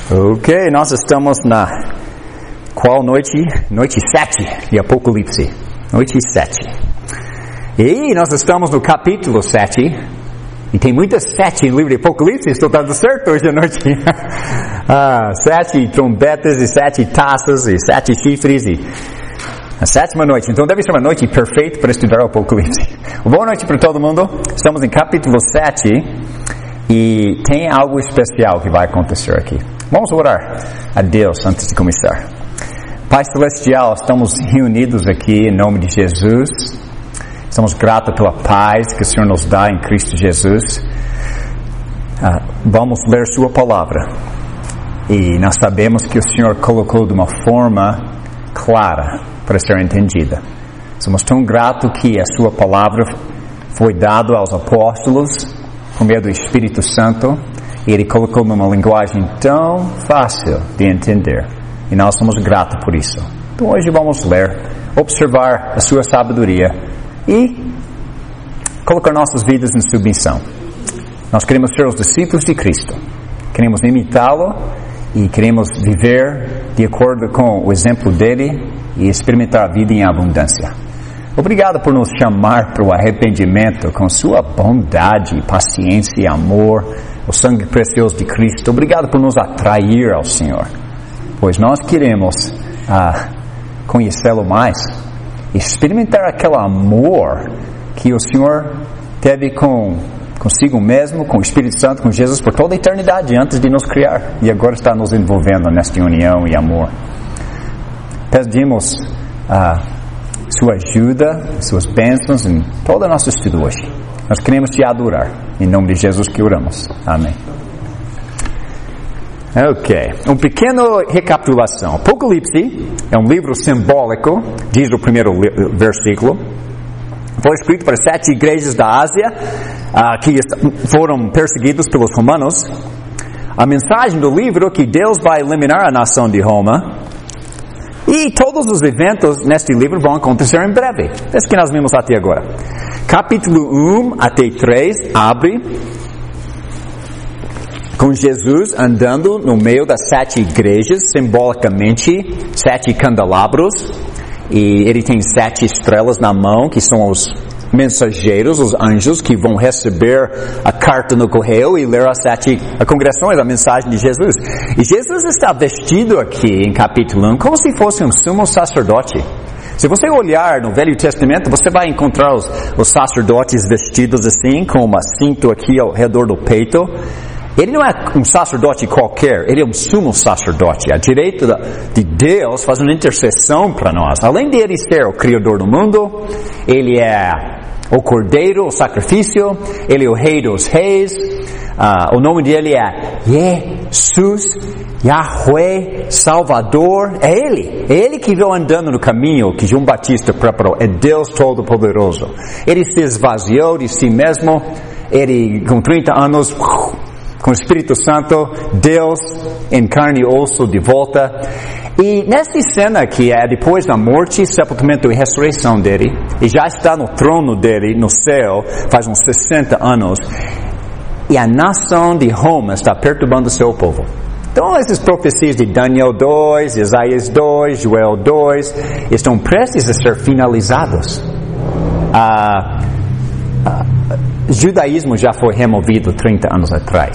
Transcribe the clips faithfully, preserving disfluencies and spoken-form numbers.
Ok, nós estamos na qual noite? Noite sete de Apocalipse. Noite sete. E nós estamos no capítulo sete. E tem muitas sete no livro de Apocalipse. Estou dando certo hoje à noite. ah, sete trombetas e sete taças e sete chifres e a sétima noite. Então deve ser uma noite perfeita para estudar o Apocalipse. Boa noite para todo mundo. Estamos em capítulo sete. E tem algo especial que vai acontecer aqui. Vamos orar a Deus antes de começar. Pai Celestial, estamos reunidos aqui em nome de Jesus. Estamos gratos pela paz que o Senhor nos dá em Cristo Jesus. Ah, vamos ler Sua Palavra. E nós sabemos que o Senhor colocou de uma forma clara para ser entendida. Somos tão gratos que a Sua Palavra foi dada aos apóstolos por meio do Espírito Santo, e Ele colocou numa linguagem tão fácil de entender. E nós somos gratos por isso. Então hoje vamos ler, observar a Sua sabedoria e colocar nossas vidas em submissão. Nós queremos ser os discípulos de Cristo. Queremos imitá-lo e queremos viver de acordo com o exemplo dele e experimentar a vida em abundância. Obrigado por nos chamar para o arrependimento com Sua bondade, paciência e amor, o sangue precioso de Cristo. Obrigado por nos atrair ao Senhor, pois nós queremos ah, conhecê-lo mais, experimentar aquele amor que o Senhor teve com, consigo mesmo, com o Espírito Santo, com Jesus por toda a eternidade antes de nos criar e agora está nos envolvendo nesta união e amor. Pedimos ah, Sua ajuda, Suas bênçãos em todo o nosso estudo hoje. Nós queremos Te adorar. Em nome de Jesus que oramos. Amém. Ok. Um pequeno recapitulação. Apocalipse é um livro simbólico, diz o primeiro versículo. Foi escrito para sete igrejas da Ásia uh, que foram perseguidas pelos romanos. A mensagem do livro é que Deus vai eliminar a nação de Roma. E todos os eventos neste livro vão acontecer em breve. Esse que nós vimos até agora. Capítulo um até três abre com Jesus andando no meio das sete igrejas, simbolicamente sete candelabros. E ele tem sete estrelas na mão, que são os mensageiros, os anjos que vão receber a carta no correio e ler as sete congregações, a mensagem de Jesus. E Jesus está vestido aqui em capítulo um como se fosse um sumo sacerdote. Se você olhar no Velho Testamento, você vai encontrar os, os sacerdotes vestidos assim, com uma cinta aqui ao redor do peito. Ele não é um sacerdote qualquer, ele é um sumo sacerdote. A direita de Deus faz uma intercessão para nós. Além de ele ser o Criador do mundo, ele é o Cordeiro, o sacrifício, ele é o Rei dos Reis. Uh, o nome dele é Jesus, Yahweh, Salvador. É ele. É ele que veio andando no caminho que João Batista preparou. É Deus Todo-Poderoso. Ele se esvaziou de si mesmo. Ele, com trinta anos... com o Espírito Santo, Deus em carne e osso de volta. E nessa cena aqui é depois da morte, sepultamento e ressurreição dele, e já está no trono dele, no céu, faz uns sessenta anos, e a nação de Roma está perturbando o seu povo. Então essas profecias de Daniel dois, Isaías dois, Joel dois, estão prestes a ser finalizados. Ah... ah O judaísmo já foi removido trinta anos atrás.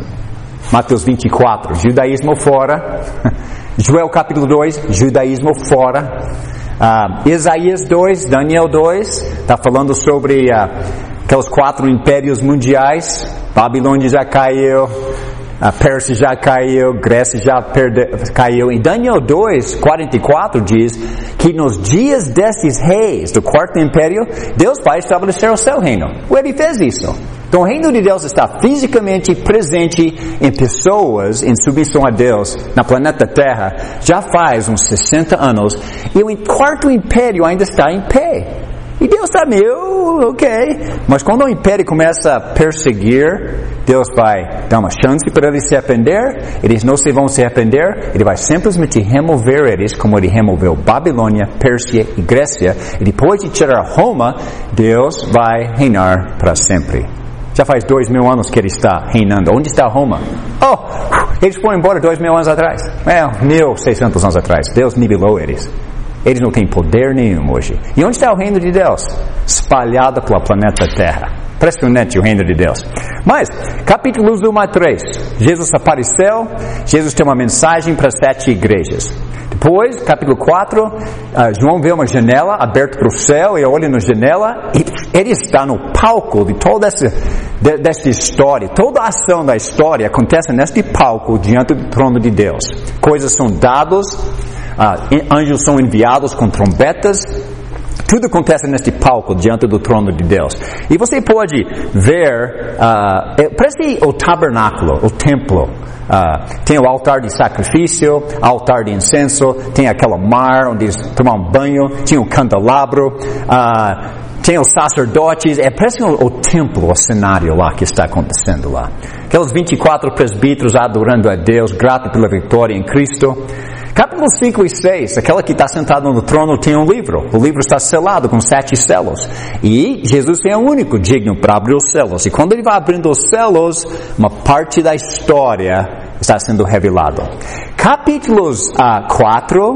Mateus vinte e quatro, judaísmo fora. Joel capítulo dois, judaísmo fora. Uh, Isaías dois, Daniel dois, está falando sobre uh, aqueles quatro impérios mundiais. Babilônia já caiu, a Pérsia já caiu, Grécia já perde, caiu. Em Daniel dois, quarenta e quatro diz que nos dias desses reis do quarto império, Deus vai estabelecer o seu reino. Ele fez isso. Então o reino de Deus está fisicamente presente em pessoas em submissão a Deus na planeta Terra já faz uns sessenta anos. E o quarto império ainda está em pé. E Deus está meio, ok. Mas quando o império começa a perseguir, Deus vai dar uma chance para eles se arrepender. Eles não se vão se arrepender. Ele vai simplesmente remover eles, como ele removeu Babilônia, Pérsia e Grécia. E depois de tirar Roma, Deus vai reinar para sempre. Já faz dois mil anos que ele está reinando. Onde está Roma? Oh, Eles foram embora dois mil anos atrás. É, mil e seiscentos anos atrás. Deus nivelou eles. Eles não têm poder nenhum hoje. E onde está o reino de Deus? Espalhado pelo planeta Terra. Impressionante o reino de Deus. Mas, capítulos um a três. Jesus apareceu. Jesus tem uma mensagem para sete igrejas. Depois, capítulo quatro, uh, João vê uma janela aberta para o céu e olha na janela e ele está no palco de toda essa, de, dessa história. Toda a ação da história acontece neste palco diante do trono de Deus. Coisas são dadas, uh, anjos são enviados com trombetas. Tudo acontece neste palco diante do trono de Deus. E você pode ver, uh, é, parece o tabernáculo, o templo. Uh, tem o altar de sacrifício, altar de incenso, tem aquela mar onde eles tomam banho, tem o candelabro, uh, tem os sacerdotes, é parece o, o templo, o cenário lá que está acontecendo lá. Aqueles vinte e quatro presbíteros adorando a Deus, grato pela vitória em Cristo. Capítulo cinco e seis, aquela que está sentada no trono tem um livro. O livro está selado com sete selos. E Jesus é o único digno para abrir os selos. E quando ele vai abrindo os selos, uma parte da história está sendo revelado. Capítulos uh, quatro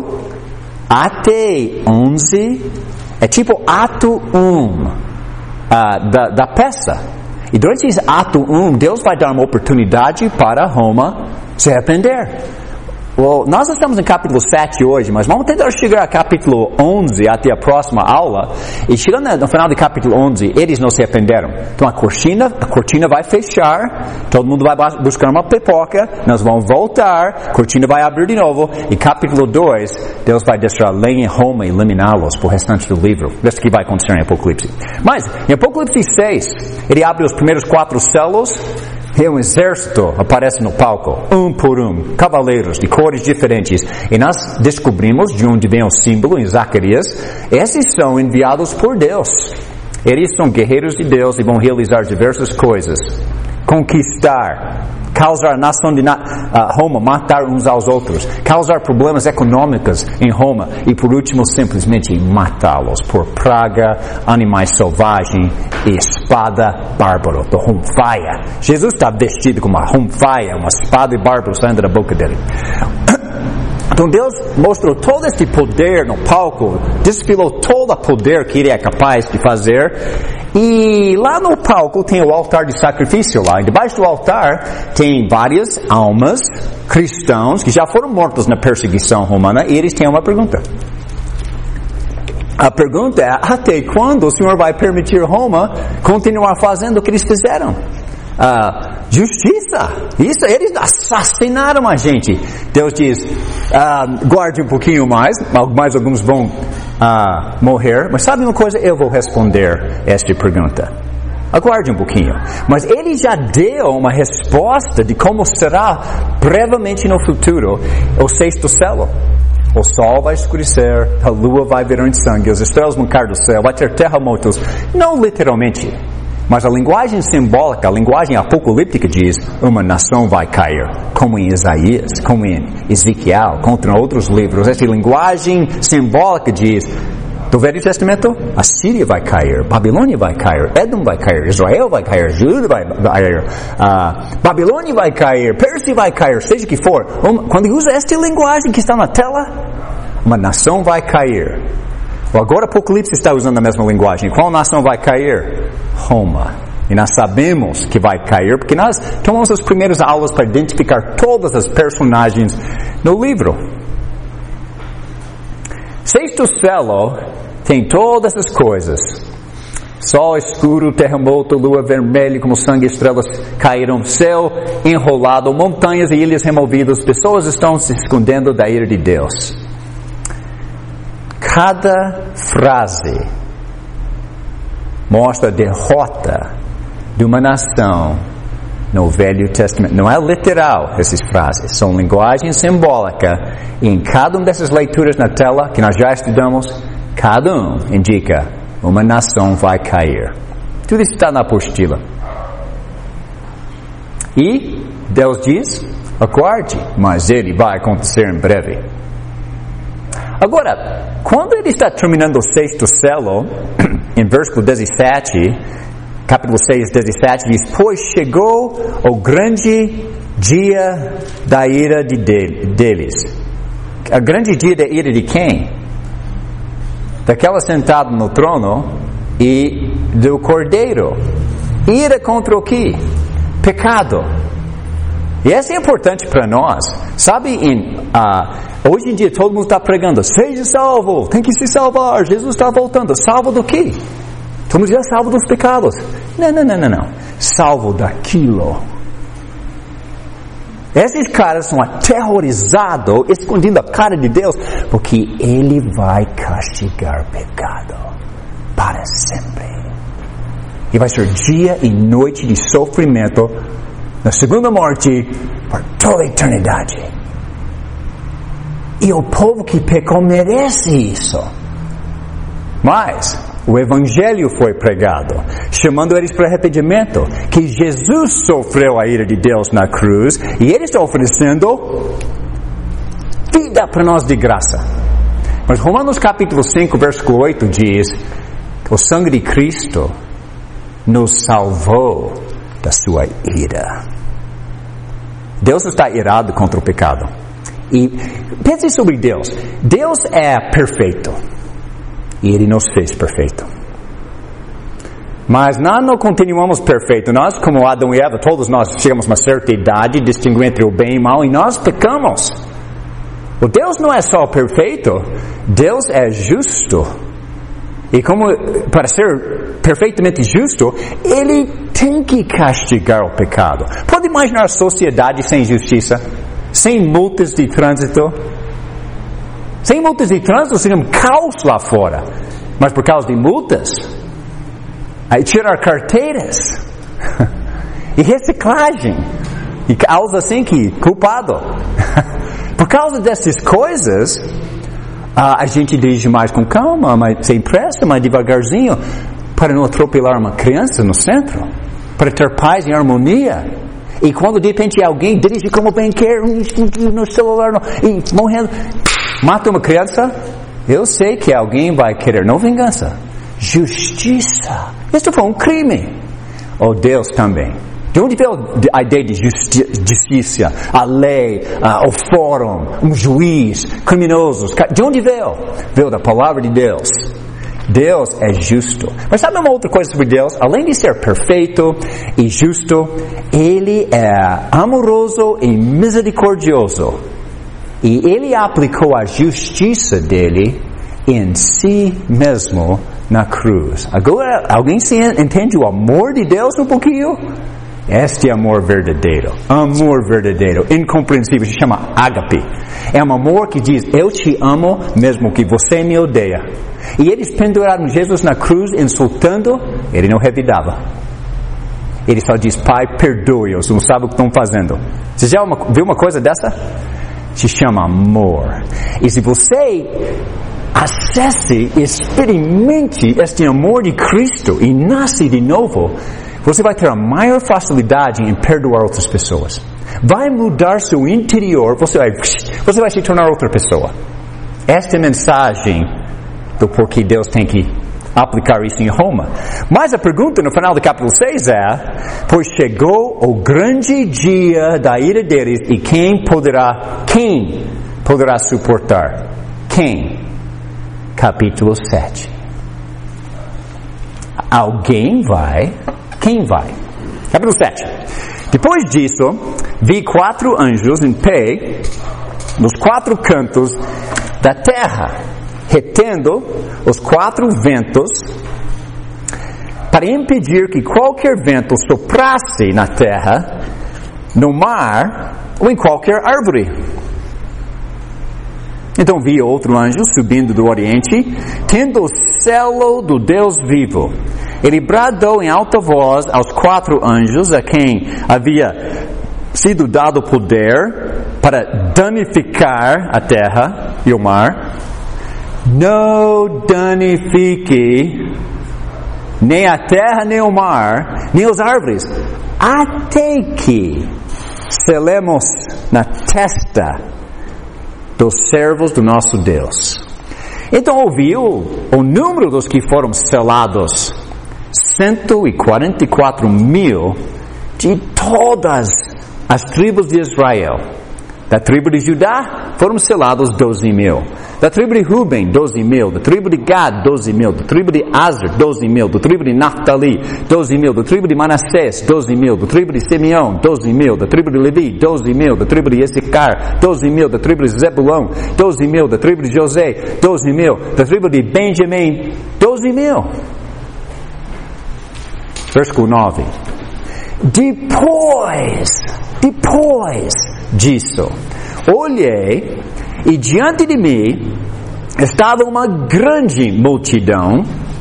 até onze é tipo ato um uh, da, da peça. E durante esse ato um, Deus vai dar uma oportunidade para Roma se arrepender. Well, nós estamos em capítulo sete hoje, mas vamos tentar chegar a capítulo onze até a próxima aula. E chegando no final do capítulo onze, eles não se arrependeram. Então a cortina, a cortina vai fechar, todo mundo vai buscar uma pipoca, nós vamos voltar, a cortina vai abrir de novo. E capítulo dois, Deus vai deixar a lei em Roma e eliminá-los por restante do livro. Isso que vai acontecer em Apocalipse. Mas, em Apocalipse seis, ele abre os primeiros quatro selos. E um exército aparece no palco, um por um, cavaleiros de cores diferentes. E nós descobrimos de onde vem o símbolo em Zacarias. Esses são enviados por Deus. Eles são guerreiros de Deus e vão realizar diversas coisas. Conquistar, causar a nação de na, uh, Roma, matar uns aos outros, causar problemas econômicos em Roma e por último simplesmente matá-los por praga, animais selvagens e espada bárbaro, do Rumfaia. Jesus está vestido com uma Rumfaia, uma espada e bárbaro saindo da boca dele. Então Deus mostrou todo este poder no palco, desfilou todo o poder que ele é capaz de fazer. E lá no palco tem o altar de sacrifício lá. E debaixo do altar tem várias almas cristãos que já foram mortos na perseguição romana. E eles têm uma pergunta. A pergunta é, até quando o Senhor vai permitir Roma continuar fazendo o que eles fizeram? Uh, justiça, isso, eles assassinaram a gente. Deus diz, uh, guarde um pouquinho mais, mais alguns vão uh, morrer, mas sabe uma coisa, eu vou responder esta pergunta, aguarde um pouquinho. Mas ele já deu uma resposta de como será brevemente no futuro o sexto selo. O sol vai escurecer, a lua vai virar em sangue, as estrelas vão cair do céu, vai ter terremotos, não literalmente. Mas a linguagem simbólica, a linguagem apocalíptica diz, uma nação vai cair, como em Isaías, como em Ezequiel, contra outros livros. Essa linguagem simbólica diz, do Velho Testamento, a Síria vai cair, Babilônia vai cair, Edom vai cair, Israel vai cair, Judá vai cair, uh, Babilônia vai cair, Pérsia vai cair, seja o que for. Quando usa esta linguagem que está na tela, uma nação vai cair. Agora o Apocalipse está usando a mesma linguagem. Qual nação vai cair? Roma. E nós sabemos que vai cair, porque nós tomamos as primeiras aulas para identificar todas as personagens no livro. Sexto selo tem todas essas coisas. Sol escuro, terremoto, lua vermelha, como sangue, estrelas caíram, céu enrolado, montanhas e ilhas removidas, pessoas estão se escondendo da ira de Deus. Cada frase mostra a derrota de uma nação no Velho Testamento. Não é literal essas frases, são linguagem simbólica. E em cada uma dessas leituras na tela, que nós já estudamos, cada um indica uma nação vai cair. Tudo isso está na apostila. E Deus diz, aguarde, mas ele vai acontecer em breve. Agora, quando ele está terminando o sexto selo, em versículo dezessete, capítulo seis, dezessete, diz, pois chegou o grande dia da ira de deles. A grande dia da ira de quem? Daquela sentada no trono e do Cordeiro. Ira contra o quê? Pecado. E isso é importante para nós. Sabe, em, uh, hoje em dia todo mundo está pregando, seja salvo, tem que se salvar, Jesus está voltando. Salvo do quê? Todo mundo já é salvo dos pecados. Não, não, não, não, não. Salvo daquilo. Esses caras são aterrorizados, escondendo a cara de Deus, porque Ele vai castigar o pecado para sempre. E vai ser dia e noite de sofrimento na segunda morte por toda a eternidade. E o povo que pecou merece isso. Mas o Evangelho foi pregado, chamando eles para arrependimento, que Jesus sofreu a ira de Deus na cruz, e Ele está oferecendo vida para nós de graça. Mas Romanos capítulo cinco, versículo oito diz que o sangue de Cristo nos salvou da sua ira. Deus está irado contra o pecado. E pense sobre Deus. Deus é perfeito. E Ele nos fez perfeito. Mas nós não continuamos perfeitos. Nós, como Adão e Eva, todos nós chegamos a uma certa idade, distinguindo entre o bem e o mal, e nós pecamos. O Deus não é só perfeito, Deus é justo. E como, para ser perfeitamente justo, Ele tem que castigar o pecado. Pode imaginar a sociedade sem justiça? Sem multas de trânsito? Sem multas de trânsito seria um caos lá fora. Mas por causa de multas, aí tirar carteiras e reciclagem e causa assim que culpado. Por causa dessas coisas, a gente dirige mais com calma, mais sem pressa, mais devagarzinho, para não atropelar uma criança no centro, para ter paz e harmonia. E quando de repente alguém dirige como bem quer no celular no, e morrendo, mata uma criança, eu sei que alguém vai querer não vingança, justiça. Isso foi um crime. Oh, Deus também. De onde veio a ideia de justi- justiça, a lei, uh, o fórum, um juiz, criminosos? De onde veio? Veio da palavra de Deus. Deus é justo. Mas sabe uma outra coisa sobre Deus? Além de ser perfeito e justo, Ele é amoroso e misericordioso. E Ele aplicou a justiça dele em si mesmo na cruz. Agora, alguém se entende o amor de Deus um pouquinho? Este amor verdadeiro, amor verdadeiro, incompreensível, se chama ágape. É um amor que diz, eu te amo mesmo que você me odeia. E eles penduraram Jesus na cruz, insultando, Ele não revidava. Ele só diz, Pai, perdoe-os, não sabe o que estão fazendo. Você já uma, viu uma coisa dessa? Se chama amor. E se você acesse, experimente este amor de Cristo e nasce de novo, você vai ter a maior facilidade em perdoar outras pessoas. Vai mudar seu interior, você vai, você vai se tornar outra pessoa. Esta é a mensagem do porquê Deus tem que aplicar isso em Roma. Mas a pergunta no final do capítulo seis é, pois chegou o grande dia da ira deles, e quem poderá, quem poderá suportar? Quem? Capítulo sete. Alguém vai... Quem vai? Capítulo sete. Depois disso, vi quatro anjos em pé nos quatro cantos da terra, retendo os quatro ventos para impedir que qualquer vento soprasse na terra, no mar ou em qualquer árvore. Então vi outro anjo subindo do oriente, tendo o selo do Deus vivo. Ele bradou em alta voz aos quatro anjos a quem havia sido dado poder para danificar a terra e o mar. Não danifique nem a terra, nem o mar, nem as árvores, até que selemos na testa dos servos do nosso Deus. Então ouviu o número dos que foram selados, cento e quarenta e quatro mil de todas as tribos de Israel. Da tribo de Judá foram selados doze mil. Da tribo de Ruben, doze mil. Da tribo de Gad, doze mil. Da tribo de Aser, doze mil. Da tribo de Naphtali, doze mil. Da tribo de Manassés, doze mil. Da tribo de Simeão, doze mil. Da tribo de Levi, doze mil. Da tribo de Issachar, doze mil. Da tribo de Zebulão, doze mil. Da tribo de José, doze mil. Da tribo de Benjamim, doze mil. Versículo nove. Depois, depois disso, olhei e diante de mim estava uma grande multidão,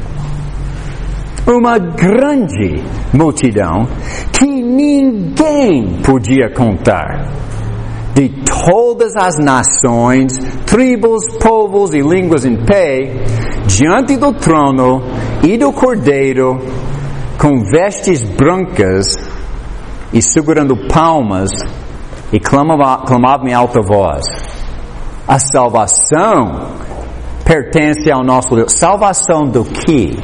uma grande multidão que ninguém podia contar, de todas as nações, tribos, povos e línguas em pé, diante do trono e do Cordeiro, com vestes brancas e segurando palmas, e clamava, clamava em alta voz: a salvação pertence ao nosso Deus. Salvação do quê?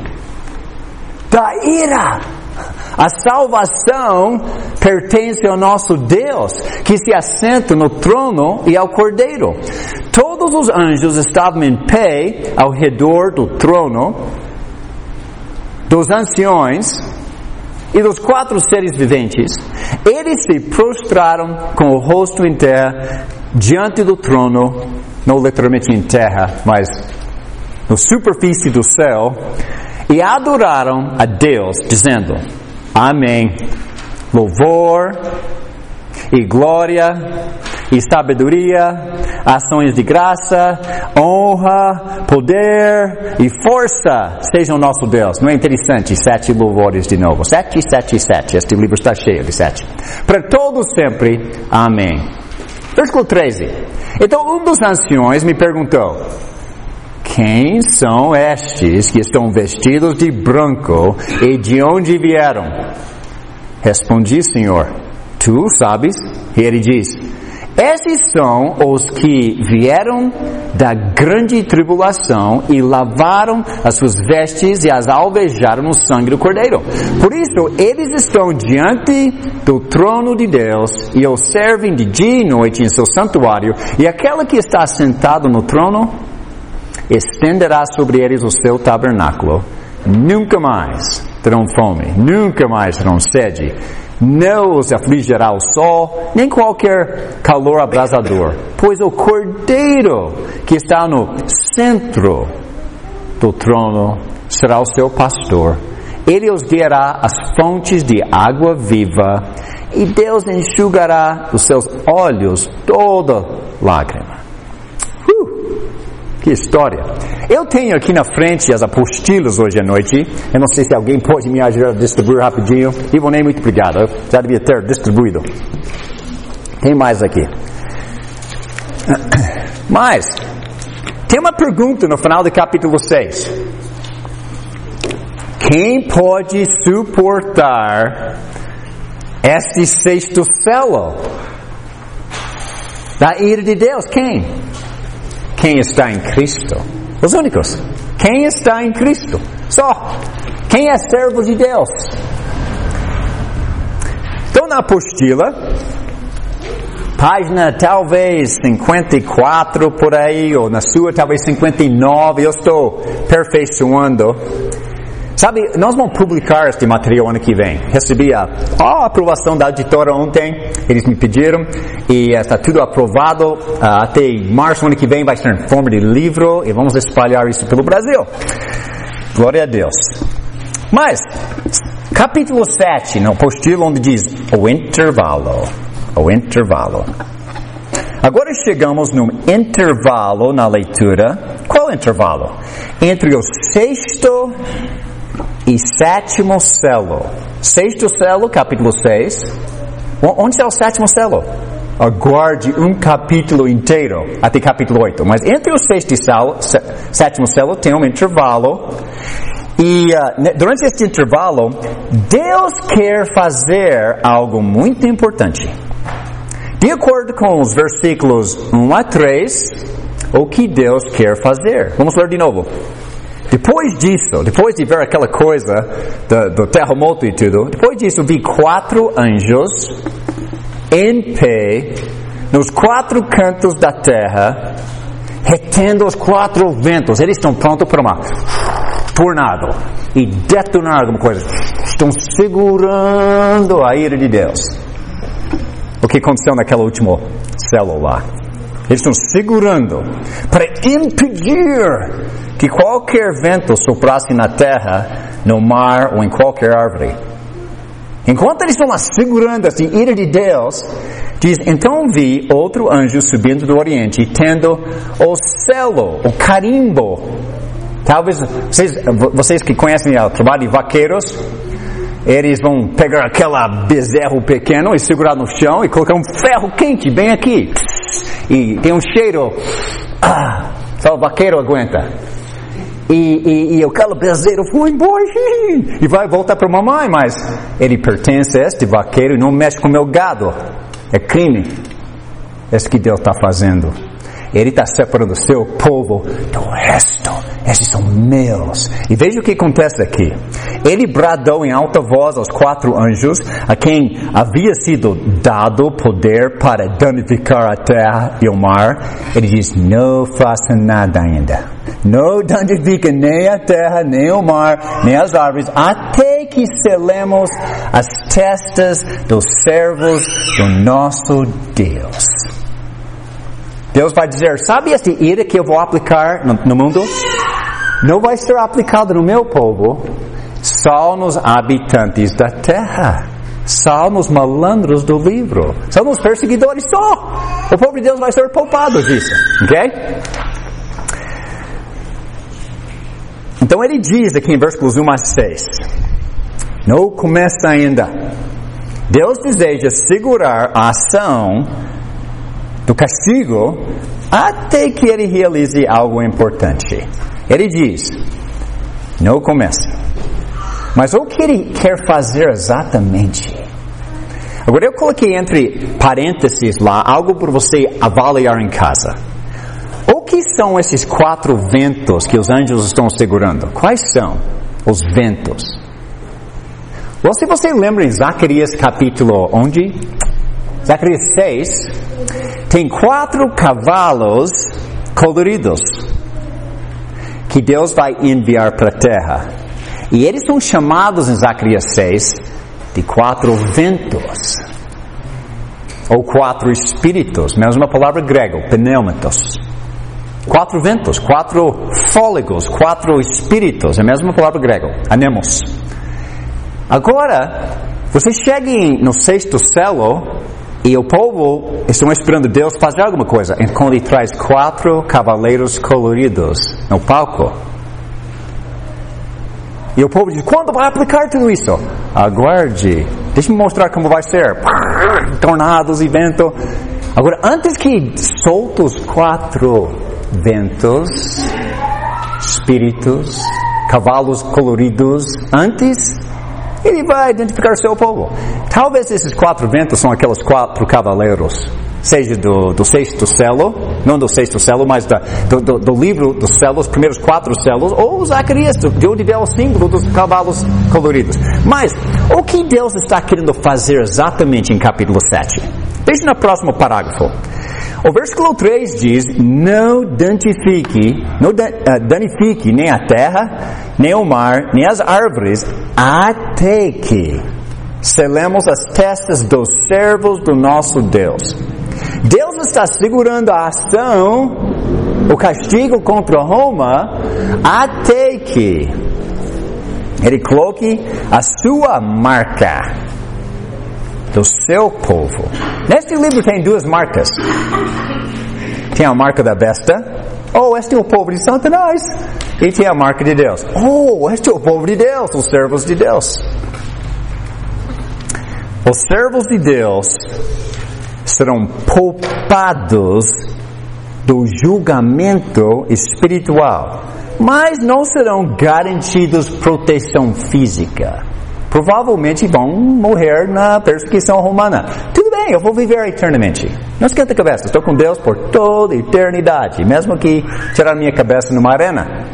Da ira. A salvação pertence ao nosso Deus, que se assenta no trono e ao Cordeiro. Todos os anjos estavam em pé ao redor do trono, dos anciões e dos quatro seres viventes. Eles se prostraram com o rosto em terra diante do trono, não literalmente em terra, mas na superfície do céu, e adoraram a Deus, dizendo: Amém. Louvor e glória e sabedoria, ações de graça, honra, poder e força sejam nosso Deus. Não é interessante? Sete louvores de novo. Sete, sete, sete. Este livro está cheio de sete. Para todos sempre. Amém. Versículo treze. Então um dos anciões me perguntou: quem são estes que estão vestidos de branco e de onde vieram? Respondi: Senhor, tu sabes. E ele diz: esses são os que vieram da grande tribulação e lavaram as suas vestes e as alvejaram no sangue do Cordeiro. Por isso, eles estão diante do trono de Deus e o servem de dia e noite em seu santuário. E aquele que está sentado no trono estenderá sobre eles o seu tabernáculo. Nunca mais terão fome, nunca mais terão sede. Não os afligirá o sol, nem qualquer calor abrasador, pois o Cordeiro que está no centro do trono será o seu pastor. Ele os guiará às fontes de água viva, e Deus enxugará os seus olhos toda lágrima. Uh, que história! Eu tenho aqui na frente as apostilas hoje à noite. Eu não sei se alguém pode me ajudar a distribuir rapidinho. Ivonei, muito obrigado. Eu já devia ter distribuído. Tem mais aqui. Mas, tem uma pergunta no final do capítulo seis. Quem pode suportar este sexto selo da ira de Deus? Quem? Quem está em Cristo? Os únicos. Quem está em Cristo? Só. Quem é servo de Deus? Então na apostila, página talvez cinquenta e quatro por aí, ou na sua talvez cinquenta e nove, eu estou aperfeiçoando. Sabe, nós vamos publicar este material ano que vem. Recebi a, a aprovação da editora ontem, eles me pediram, e está tudo aprovado. Uh, até março ano que vem vai estar em forma de livro, e vamos espalhar isso pelo Brasil. Glória a Deus. Mas, capítulo sete, no apostila onde diz o intervalo, o intervalo. Agora chegamos num intervalo na leitura. Qual intervalo? Entre o sexto e sétimo selo. Sexto selo, capítulo seis. Onde está o sétimo selo? Aguarde um capítulo inteiro, até capítulo oito. Mas entre o sexto e selo, sétimo selo tem um intervalo. E uh, durante este intervalo, Deus quer fazer algo muito importante. De acordo com os versículos um a três, o que Deus quer fazer. Vamos ler de novo. Depois disso, depois de ver aquela coisa do, do terremoto e tudo, depois disso vi quatro anjos em pé, nos quatro cantos da terra, retendo os quatro ventos. Eles estão prontos para uma tornado e detonar alguma coisa. Estão segurando a ira de Deus. O que aconteceu naquela última célula? Eles estão segurando para impedir que qualquer vento soprasse na terra, no mar ou em qualquer árvore. Enquanto eles estão lá segurando essa ira de Deus, diz, então vi outro anjo subindo do Oriente, tendo o selo, o carimbo. Talvez vocês, vocês que conhecem o trabalho de vaqueiros, eles vão pegar aquela bezerro pequeno e segurar no chão e colocar um ferro quente bem aqui. E tem um cheiro, ah, só o vaqueiro aguenta. E, e, e aquele bezerro foi embora e vai voltar para a mamãe, mas ele pertence a este vaqueiro e não mexe com o meu gado. É crime. É isso que Deus está fazendo. Ele está separando o seu povo do resto. Esses são meus. E veja o que acontece aqui. Ele bradou em alta voz aos quatro anjos, a quem havia sido dado poder para danificar a terra e o mar. Ele diz, não faça nada ainda. Não danifique nem a terra, nem o mar, nem as árvores, até que selemos as testas dos servos do nosso Deus. Deus vai dizer, sabe esta ira que eu vou aplicar no, no mundo? Não vai ser aplicado no meu povo, só nos habitantes da terra, só nos malandros do livro, só nos perseguidores só. O povo de Deus vai ser poupado disso, ok? Então ele diz aqui em versículos um a seis, não começa ainda. Deus deseja segurar a ação do castigo até que ele realize algo importante. Ele diz, não comece. Mas o que ele quer fazer exatamente? Agora eu coloquei entre parênteses lá algo para você avaliar em casa. O que são esses quatro ventos que os anjos estão segurando? Quais são os ventos? Ou se você lembra em Zacarias capítulo onde? Zacarias seis, tem quatro cavalos coloridos que Deus vai enviar para a terra. E eles são chamados em Zacarias seis de quatro ventos. Ou quatro espíritos, mesma palavra grega, pneumatos. Quatro ventos, quatro fôlegos, quatro espíritos, a mesma palavra grega, anemos. Agora, você chega no sexto selo e o povo estão esperando Deus fazer alguma coisa. Então ele traz quatro cavaleiros coloridos no palco. E o povo diz, quando vai aplicar tudo isso? Aguarde. Deixa-me mostrar como vai ser. Tornados e vento. Agora, antes que solte os quatro ventos, espíritos, cavalos coloridos, antes ele vai identificar o seu povo. Talvez esses quatro ventos são aqueles quatro cavaleiros, seja do, do sexto selo, não do sexto selo, mas da, do, do, do livro dos selos, primeiros quatro selos, ou Zacarias, de onde vem o símbolo dos cavalos coloridos. Mas, o que Deus está querendo fazer exatamente em capítulo sete? Veja no próximo parágrafo. O versículo três diz, não danifique, não danifique nem a terra, nem o mar, nem as árvores, até que selemos as testas dos servos do nosso Deus. Deus está segurando a ação, o castigo contra Roma, até que ele coloque a sua marca do seu povo. Neste livro tem duas marcas. Tem a marca da besta. Oh, este é o povo de Satanás. E tem a marca de Deus. Oh, este é o povo de Deus, os servos de Deus. Os servos de Deus serão poupados do julgamento espiritual, mas não serão garantidos proteção física. Provavelmente vão morrer na perseguição romana. Tudo bem, eu vou viver eternamente. Não esquenta a cabeça, estou com Deus por toda a eternidade, mesmo que tirar minha cabeça numa arena.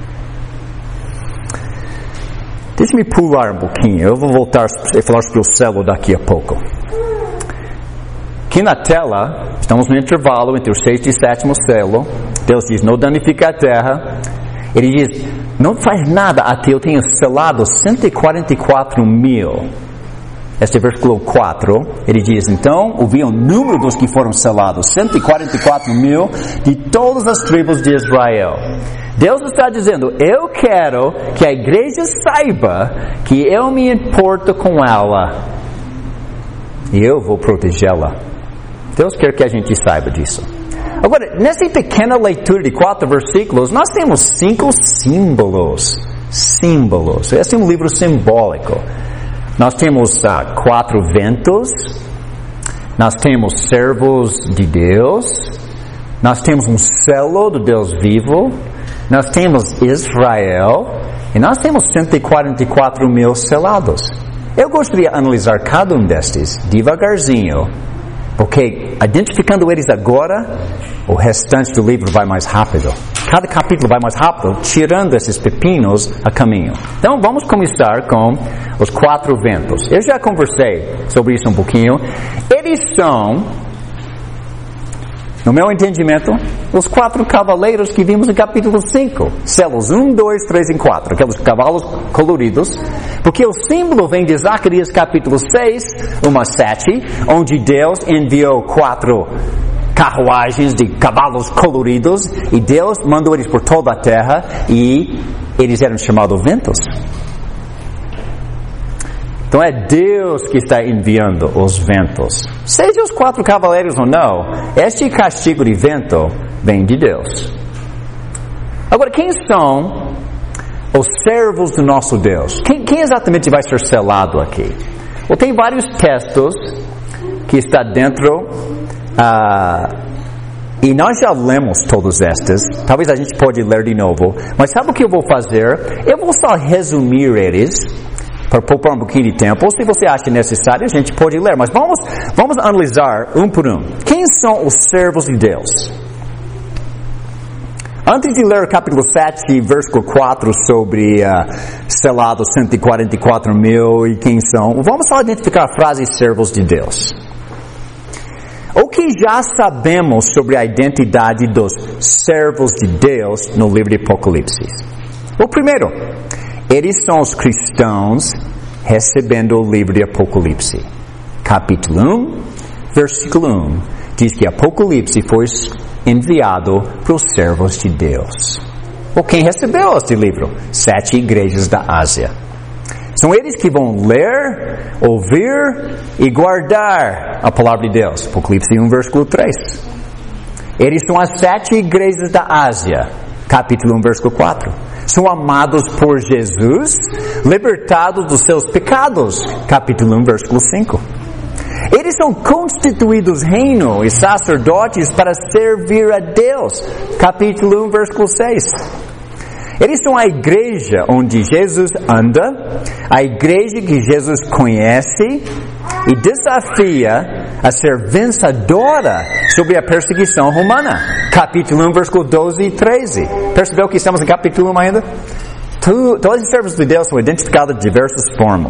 Deixe-me pular um pouquinho, eu vou voltar a falar sobre o selo daqui a pouco. aqui na tela, estamos no intervalo entre o sexto e sétimo selo. Deus diz, não danifica a terra. Ele diz, não faz nada até eu tenha selado cento e quarenta e quatro mil. Este é versículo quatro, ele diz, então, ouvi o número dos que foram selados, cento e quarenta e quatro mil de todas as tribos de Israel. Deus está dizendo, eu quero que a igreja saiba que eu me importo com ela e eu vou protegê-la. Deus quer que a gente saiba disso. Agora, nessa pequena leitura de quatro versículos, nós temos cinco símbolos. Símbolos. Esse é um livro simbólico. Nós temos uh, quatro ventos, nós temos servos de Deus, nós temos um selo do Deus vivo, nós temos Israel, e nós temos cento e quarenta e quatro mil selados. Eu gostaria de analisar cada um destes devagarzinho, porque identificando eles agora, o restante do livro vai mais rápido. Cada capítulo vai mais rápido, tirando esses pepinos a caminho. Então vamos começar com os quatro ventos. Eu já conversei sobre isso um pouquinho. Eles são, no meu entendimento, os quatro cavaleiros que vimos no capítulo cinco. Selos um, dois, três e quatro. Aqueles cavalos coloridos. Porque o símbolo vem de Zacarias capítulo seis, uma sete, onde Deus enviou quatro carruagens de cavalos coloridos e Deus mandou eles por toda a terra e eles eram chamados ventos. Então é Deus que está enviando os ventos. Seja os quatro cavaleiros ou não, este castigo de vento vem de Deus. Agora, quem são os servos do nosso Deus? Quem, quem exatamente vai ser selado aqui? Bom, tem vários textos que está dentro, uh, e nós já lemos todos estes. Talvez a gente pode ler de novo. Mas sabe o que eu vou fazer? Eu vou só resumir eles, para poupar um pouquinho de tempo. Ou se você acha necessário, a gente pode ler. Mas vamos, vamos analisar um por um. Quem são os servos de Deus? Antes de ler o capítulo sete, versículo quatro, sobre uh, selados cento e quarenta e quatro mil e quem são, vamos só identificar a frase servos de Deus. O que já sabemos sobre a identidade dos servos de Deus no livro de Apocalipse? O primeiro, eles são os cristãos recebendo o livro de Apocalipse. Capítulo um, versículo um, diz que Apocalipse foi enviado para os servos de Deus. Ou quem recebeu este livro? Sete igrejas da Ásia. São eles que vão ler, ouvir e guardar a palavra de Deus. Apocalipse um, versículo três. Eles são as sete igrejas da Ásia. Capítulo um, versículo quatro. São amados por Jesus, libertados dos seus pecados. Capítulo um, versículo cinco. Eles são constituídos reino e sacerdotes para servir a Deus. Capítulo um, versículo seis. Eles são a igreja onde Jesus anda, a igreja que Jesus conhece e desafia a ser vencedora sobre a perseguição romana. Capítulo um, versículo doze e treze. Percebeu que estamos em capítulo um ainda? Todos os servos de Deus são identificados de diversas formas.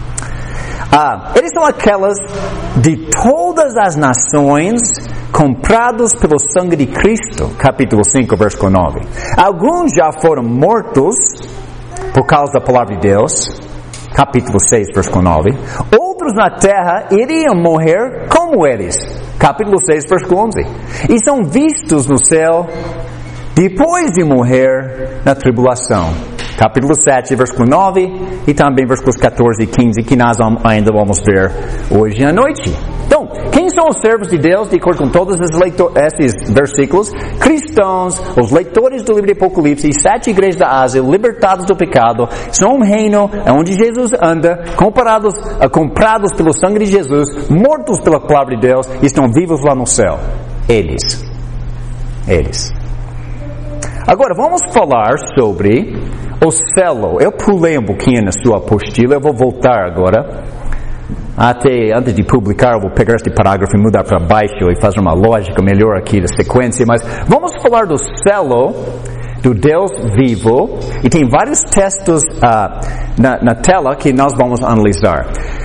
Ah, eles são aquelas de todas as nações comprados pelo sangue de Cristo. Capítulo cinco, versículo nove. Alguns já foram mortos por causa da palavra de Deus. Capítulo seis, versículo nove. Outros na terra iriam morrer como eles. Capítulo seis, versículo onze. E são vistos no céu depois de morrer na tribulação. Capítulo sete, versículo nove, e também versículos catorze e quinze, que nós ainda vamos ver hoje à noite. Então, quem são os servos de Deus, de acordo com todos esses versículos? Cristãos, os leitores do livro de Apocalipse, e sete igrejas da Ásia, libertados do pecado, são um reino onde Jesus anda, comparados, comprados pelo sangue de Jesus, mortos pela palavra de Deus, e estão vivos lá no céu. Eles. Eles. Agora, vamos falar sobre o selo. Eu pulei um pouquinho na sua apostila, eu vou voltar agora. Até antes de publicar, eu vou pegar este parágrafo e mudar para baixo e fazer uma lógica melhor aqui da sequência. Mas vamos falar do selo do Deus vivo. E tem vários textos uh, na, na tela que nós vamos analisar.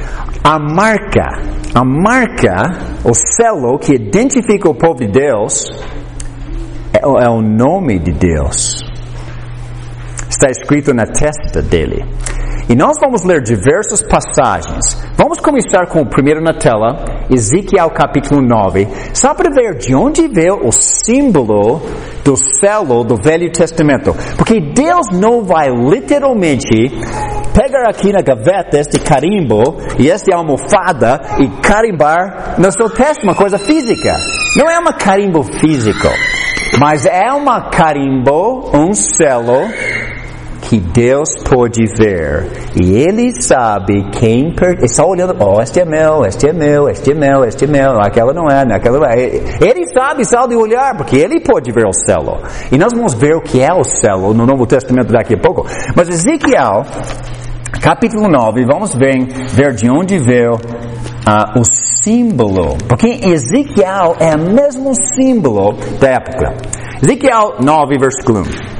A marca, a marca, o selo que identifica o povo de Deus é, é o nome de Deus. Está escrito na testa dele. E nós vamos ler diversas passagens. Vamos começar com o primeiro na tela, Ezequiel capítulo nove, só para ver de onde veio o símbolo do selo do Velho Testamento. Porque Deus não vai literalmente pegar aqui na gaveta este carimbo e esta almofada e carimbar no seu texto, uma coisa física. Não é uma carimbo físico, mas é uma carimbo, um selo que Deus pode ver, e Ele sabe quem per... Ele está olhando, oh, este é meu, este é meu, este é meu, este é meu, aquela não é, aquela não é. Ele sabe só de olhar, porque Ele pode ver o selo. E nós vamos ver o que é o selo no Novo Testamento daqui a pouco. Mas Ezequiel, capítulo nove, vamos ver, ver de onde veio uh, o símbolo. Porque Ezequiel é o mesmo símbolo da época. Ezequiel nove, versículo um.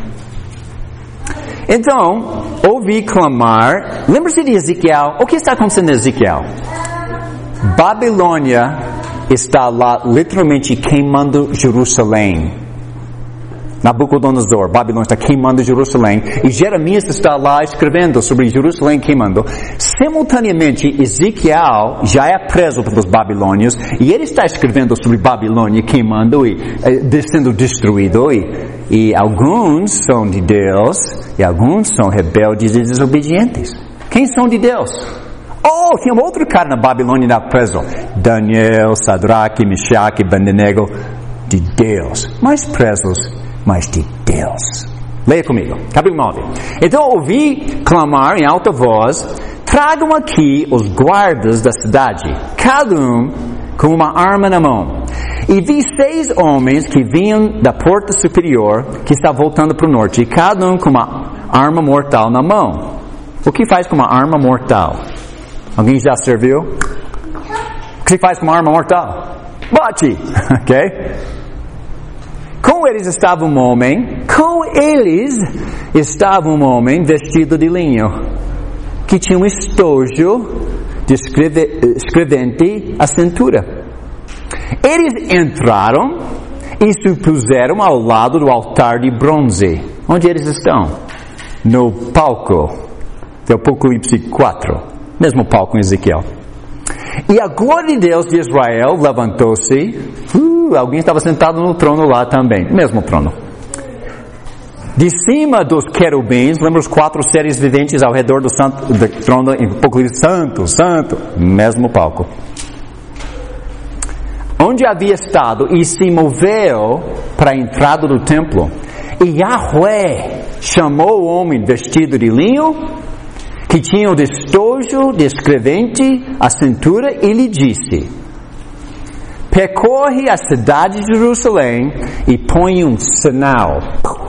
Então, ouvi clamar. Lembra-se de Ezequiel? O que está acontecendo em Ezequiel? Babilônia está lá literalmente queimando Jerusalém. Nabucodonosor, Babilônia está queimando Jerusalém. E Jeremias está lá escrevendo sobre Jerusalém queimando. Simultaneamente, Ezequiel já é preso pelos babilônios. E ele está escrevendo sobre Babilônia queimando e eh, sendo destruído. E, e alguns são de Deus e alguns são rebeldes e desobedientes. Quem são de Deus? Oh, tinha outro cara na Babilônia na preso. Daniel, Sadraque, Mechaque, Abednego. De Deus. Mais presos, mas de Deus. Leia comigo. Capítulo nove. Então ouvi clamar em alta voz: tragam aqui os guardas da cidade, cada um com uma arma na mão. E vi seis homens que vinham da porta superior, que está voltando para o norte, e cada um com uma arma mortal na mão. O que faz com uma arma mortal? Alguém já serviu? O que faz com uma arma mortal? Bate! Ok? Com eles estava um homem, com eles estava um homem vestido de linho, que tinha um estojo de escreve, escrevente à cintura. Eles entraram e se puseram ao lado do altar de bronze. Onde eles estão? No palco de Apocalipse quatro. Mesmo palco em Ezequiel. E a glória de Deus de Israel levantou-se. Uh, alguém estava sentado no trono lá também. Mesmo trono. De cima dos querubins, lembra os quatro seres viventes ao redor do, santo, do trono em Apocalipse? Santo, santo. Mesmo palco. Onde havia estado e se moveu para a entrada do templo. E Yahweh chamou o homem vestido de linho, que tinha o destojo de escrevente à cintura, e lhe disse: percorre a cidade de Jerusalém e põe um sinal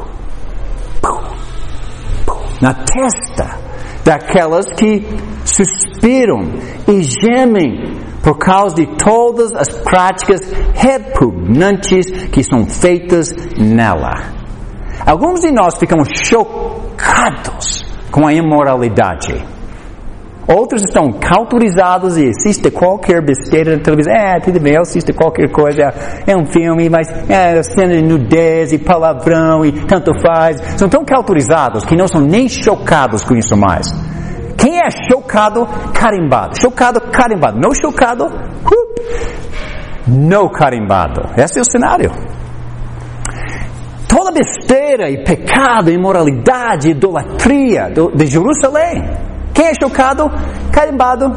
na testa daquelas que suspiram e gemem por causa de todas as práticas repugnantes que são feitas nela. Alguns de nós ficamos chocados com a imoralidade. Outros estão cauterizados e assistem qualquer besteira na televisão. É, tudo bem, eu assisto qualquer coisa. É um filme, mas é cena de nudez e palavrão e tanto faz. São tão cauterizados que não são nem chocados com isso mais. Quem é chocado, carimbado. Chocado, carimbado. Não chocado, uh, não carimbado. Esse é o cenário. Toda besteira e pecado, imoralidade, idolatria do, de Jerusalém. Quem é chocado, carimbado.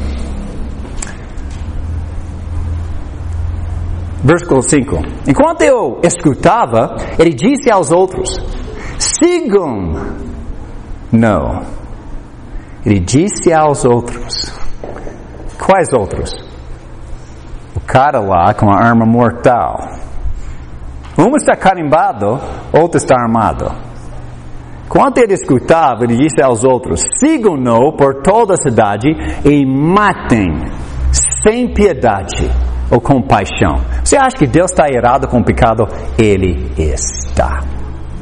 Versículo cinco. Enquanto eu escutava, ele disse aos outros: sigam. Não. Ele disse aos outros. Quais outros? O cara lá com a arma mortal. Um está carimbado, outro está armado. Quando ele escutava, ele disse aos outros: sigam-no por toda a cidade e matem sem piedade ou compaixão. Você acha que Deus está irado com o pecado? Ele está.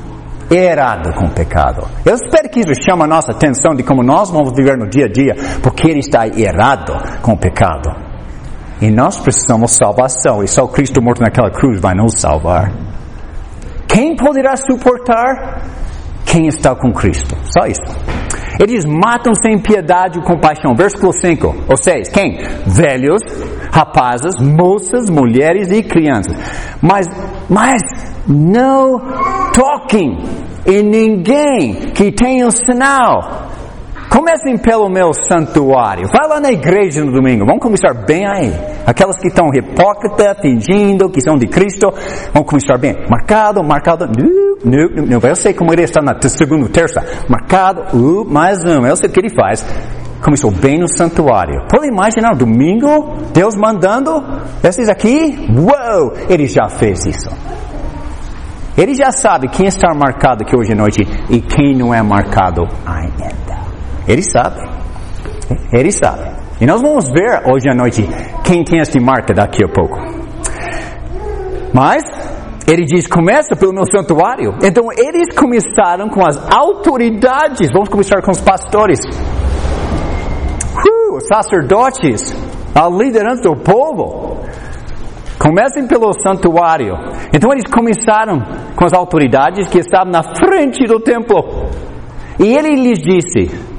errado com o pecado. Eu espero que isso chame a nossa atenção de como nós vamos viver no dia a dia, porque ele está errado com o pecado. E nós precisamos salvação, e só Cristo morto naquela cruz vai nos salvar. Quem poderá suportar? Quem está com Cristo. Só isso. Eles matam sem piedade e compaixão. Versículo cinco ou seis. Quem? Velhos, rapazes, moças, mulheres e crianças. Mas, mas não toquem em ninguém que tenha um sinal. Comecem pelo meu santuário. Vai lá na igreja no domingo. Vamos começar bem aí. Aquelas que estão hipócritas, fingindo que são de Cristo, vão começar bem. Marcado, marcado. Não, não, não. Eu sei como ele está na segunda, terça. Marcado, uh, mais um. Eu sei o que ele faz. Começou bem no santuário. Pode imaginar, domingo, Deus mandando, esses aqui, uou, ele já fez isso. Ele já sabe quem está marcado aqui hoje à noite e quem não é marcado ainda. Ele sabe. Ele sabe. E nós vamos ver hoje à noite quem tem esta marca daqui a pouco. Mas, ele diz, começa pelo meu santuário. Então, eles começaram com as autoridades. Vamos começar com os pastores. Uh, os sacerdotes. A liderança do povo. Comecem pelo santuário. Então, eles começaram com as autoridades que estavam na frente do templo. E ele lhes disse...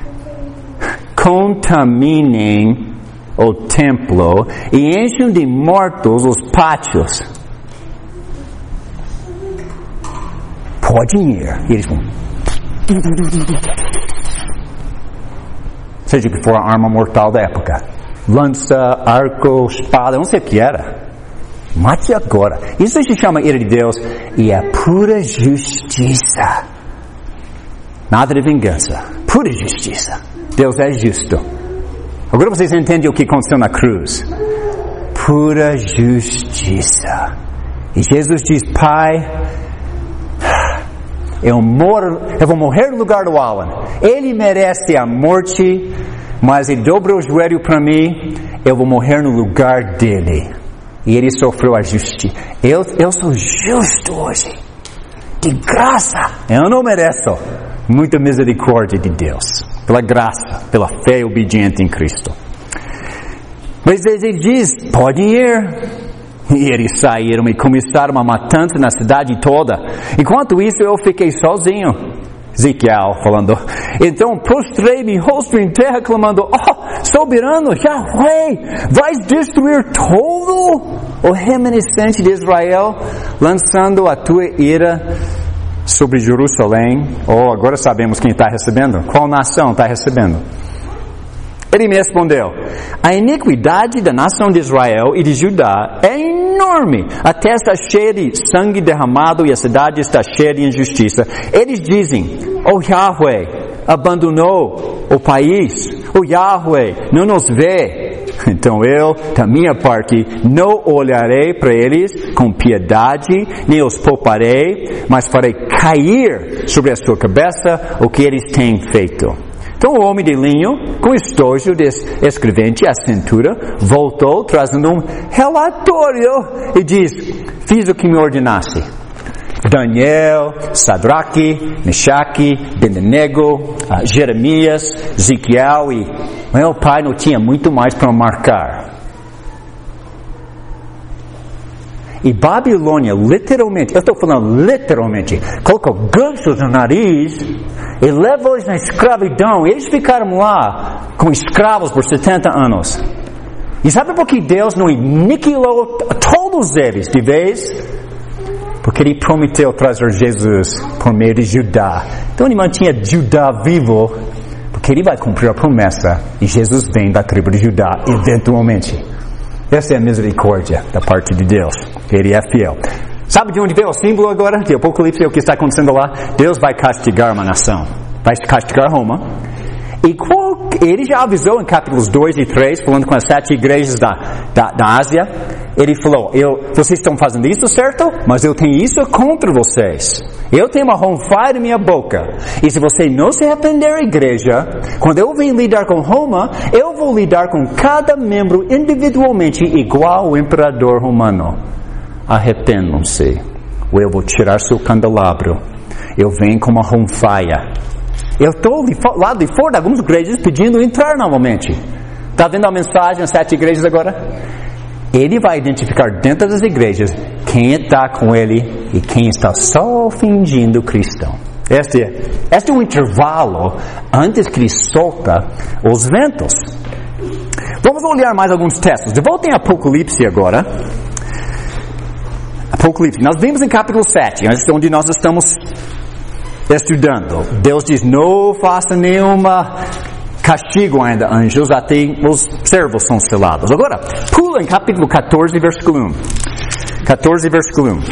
contaminem o templo e enchem de mortos os pátios. Podem ir. E eles vão... seja que for a arma mortal da época. Lança, arco, espada, não sei o que era. Mate agora. Isso se chama ira de Deus e é pura justiça. Nada de vingança. Pura justiça. Deus é justo. Agora vocês entendem o que aconteceu na cruz. Pura justiça. E Jesus diz, Pai, eu, moro, eu vou morrer no lugar do Alan. Ele merece a morte, mas ele dobra o joelho para mim, eu vou morrer no lugar dele. E ele sofreu a justiça. Eu, eu sou justo hoje. De graça. Eu não mereço. Muita misericórdia de Deus. Pela graça, pela fé obediente em Cristo. Mas ele diz, podem ir. E eles saíram e começaram uma matança na cidade toda. Enquanto isso eu fiquei sozinho. Ezequiel falando. Então prostrei-me rosto em terra clamando, oh, soberano Yahweh, vais destruir todo o remanescente de Israel, lançando a tua ira sobre Jerusalém. Oh, agora sabemos quem está recebendo. Qual nação está recebendo? Ele me respondeu, a iniquidade da nação de Israel e de Judá é enorme. A terra está cheia de sangue derramado e a cidade está cheia de injustiça. Eles dizem, o Yahweh abandonou o país. O Yahweh não nos vê. Então eu, da minha parte, não olharei para eles com piedade, nem os pouparei, mas farei cair sobre a sua cabeça o que eles têm feito. Então o homem de linho, com estojo de escrevente à cintura, voltou trazendo um relatório e diz, fiz o que me ordenasse. Daniel, Sadraque, Mechaque, Abednego, uh, Jeremias, Ezequiel e meu pai não tinha muito mais para marcar. E Babilônia, literalmente, eu estou falando literalmente, colocou ganchos no nariz e levou eles na escravidão. Eles ficaram lá como escravos por setenta anos. E sabe por que Deus não aniquilou todos eles de vez? Porque Ele prometeu trazer Jesus por meio de Judá. Então Ele mantinha Judá vivo, porque Ele vai cumprir a promessa. E Jesus vem da tribo de Judá, eventualmente. Essa é a misericórdia da parte de Deus. Ele é fiel. Sabe de onde veio o símbolo agora? De Apocalipse, o que está acontecendo lá? Deus vai castigar uma nação. Vai castigar Roma. E qual, ele já avisou em capítulos dois e três, falando com as sete igrejas da, da, da Ásia. Ele falou, eu, vocês estão fazendo isso certo? Mas eu tenho isso contra vocês. Eu tenho uma ronfada na minha boca. E se você não se arrepender, igreja, quando eu venho lidar com Roma, eu vou lidar com cada membro individualmente igual ao imperador romano. Arrependam-se. ou eu vou tirar seu candelabro. Eu venho com uma ronfaia. Eu estou lá de fora de algumas igrejas pedindo entrar novamente. Está vendo a mensagem nas sete igrejas agora? Ele vai identificar dentro das igrejas quem está com ele e quem está só fingindo cristão. Este, este é um intervalo antes que ele solta os ventos. Vamos olhar mais alguns textos. De volta em Apocalipse agora. Apocalipse. Nós vimos em capítulo sete, onde nós estamos estudando. Deus diz, não faça nenhuma castigo ainda, anjos, até os servos são selados. Agora, pula em capítulo catorze, versículo um. catorze, versículo um.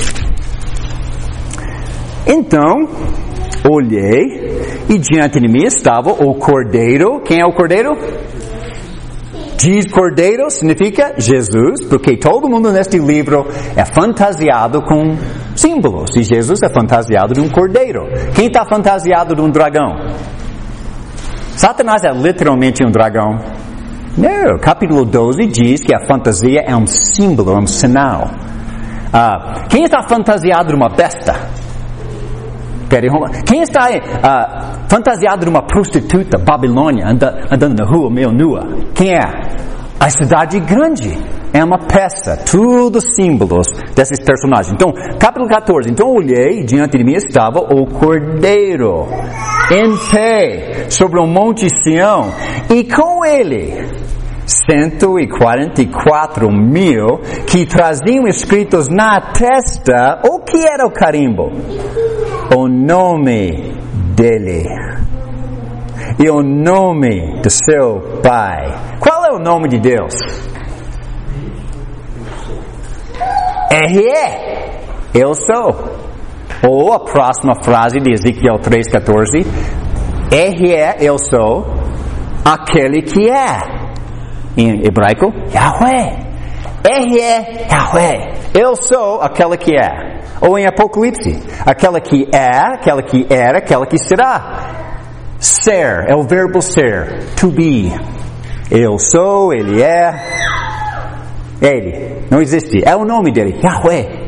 Então, olhei, e diante de mim estava o cordeiro. Quem é o cordeiro? Diz cordeiro, significa Jesus, porque todo mundo neste livro é fantasiado com símbolos, e Jesus é fantasiado de um cordeiro. Quem está fantasiado de um dragão? Satanás é literalmente um dragão? Não, capítulo doze diz que a fantasia é um símbolo, é um sinal. Uh, quem está fantasiado de uma besta? Quem está uh, fantasiado de uma prostituta babilônia anda, andando na rua meio nua? Quem é? A cidade grande. É uma peça, tudo símbolos desses personagens. Então, capítulo catorze. Então olhei, e diante de mim estava o cordeiro em pé sobre o monte Sião, e com ele cento e quarenta e quatro mil que traziam escritos na testa. O que era o carimbo? O nome dele e o nome do seu pai. Qual é o nome de Deus? R E Eu sou. Ou a próxima frase de Ezequiel três, catorze. R E Eu sou aquele que é. Em hebraico, Yahweh. R E Yahweh. Eu sou aquela que é. Ou em Apocalipse, aquela que é, aquela que era, aquela que será. Ser, é o verbo ser. To be. Eu sou, ele é. Ele. Não existe. É o nome dele. Yahweh.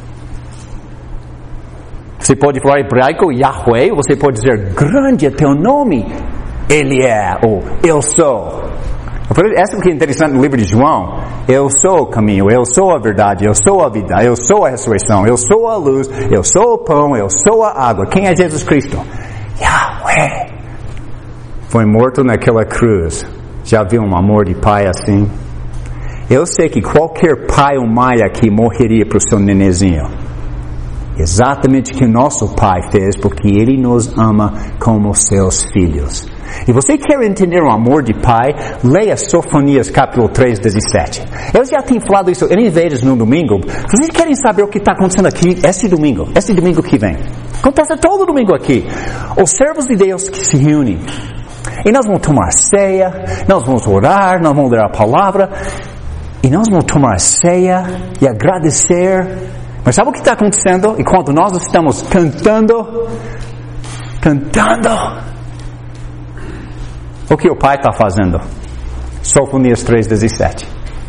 Você pode falar hebraico, Yahweh. Você pode dizer, grande é teu nome. Ele é. Ou eu sou. Essa que é interessante no livro de João. Eu sou o caminho, eu sou a verdade, eu sou a vida, eu sou a ressurreição, eu sou a luz, eu sou o pão, eu sou a água. Quem é Jesus Cristo? Yahweh. Foi morto naquela cruz. Já viu um amor de pai assim? Eu sei que qualquer pai ou mãe aqui morreria para o seu nenezinho. Exatamente o que o nosso pai fez, porque ele nos ama como seus filhos. E você quer entender o amor de pai? Leia Sofonias capítulo três, dezessete. Eu já tenho falado isso N vezes no domingo. Vocês querem saber o que está acontecendo aqui esse domingo? Esse domingo que vem. Acontece todo domingo aqui. Os servos de Deus que se reúnem. E nós vamos tomar ceia, nós vamos orar, nós vamos ler a palavra. E nós vamos tomar ceia e agradecer. Mas sabe o que está acontecendo? E quando nós estamos cantando, cantando, o que o Pai está fazendo? Sofonias três, dezessete.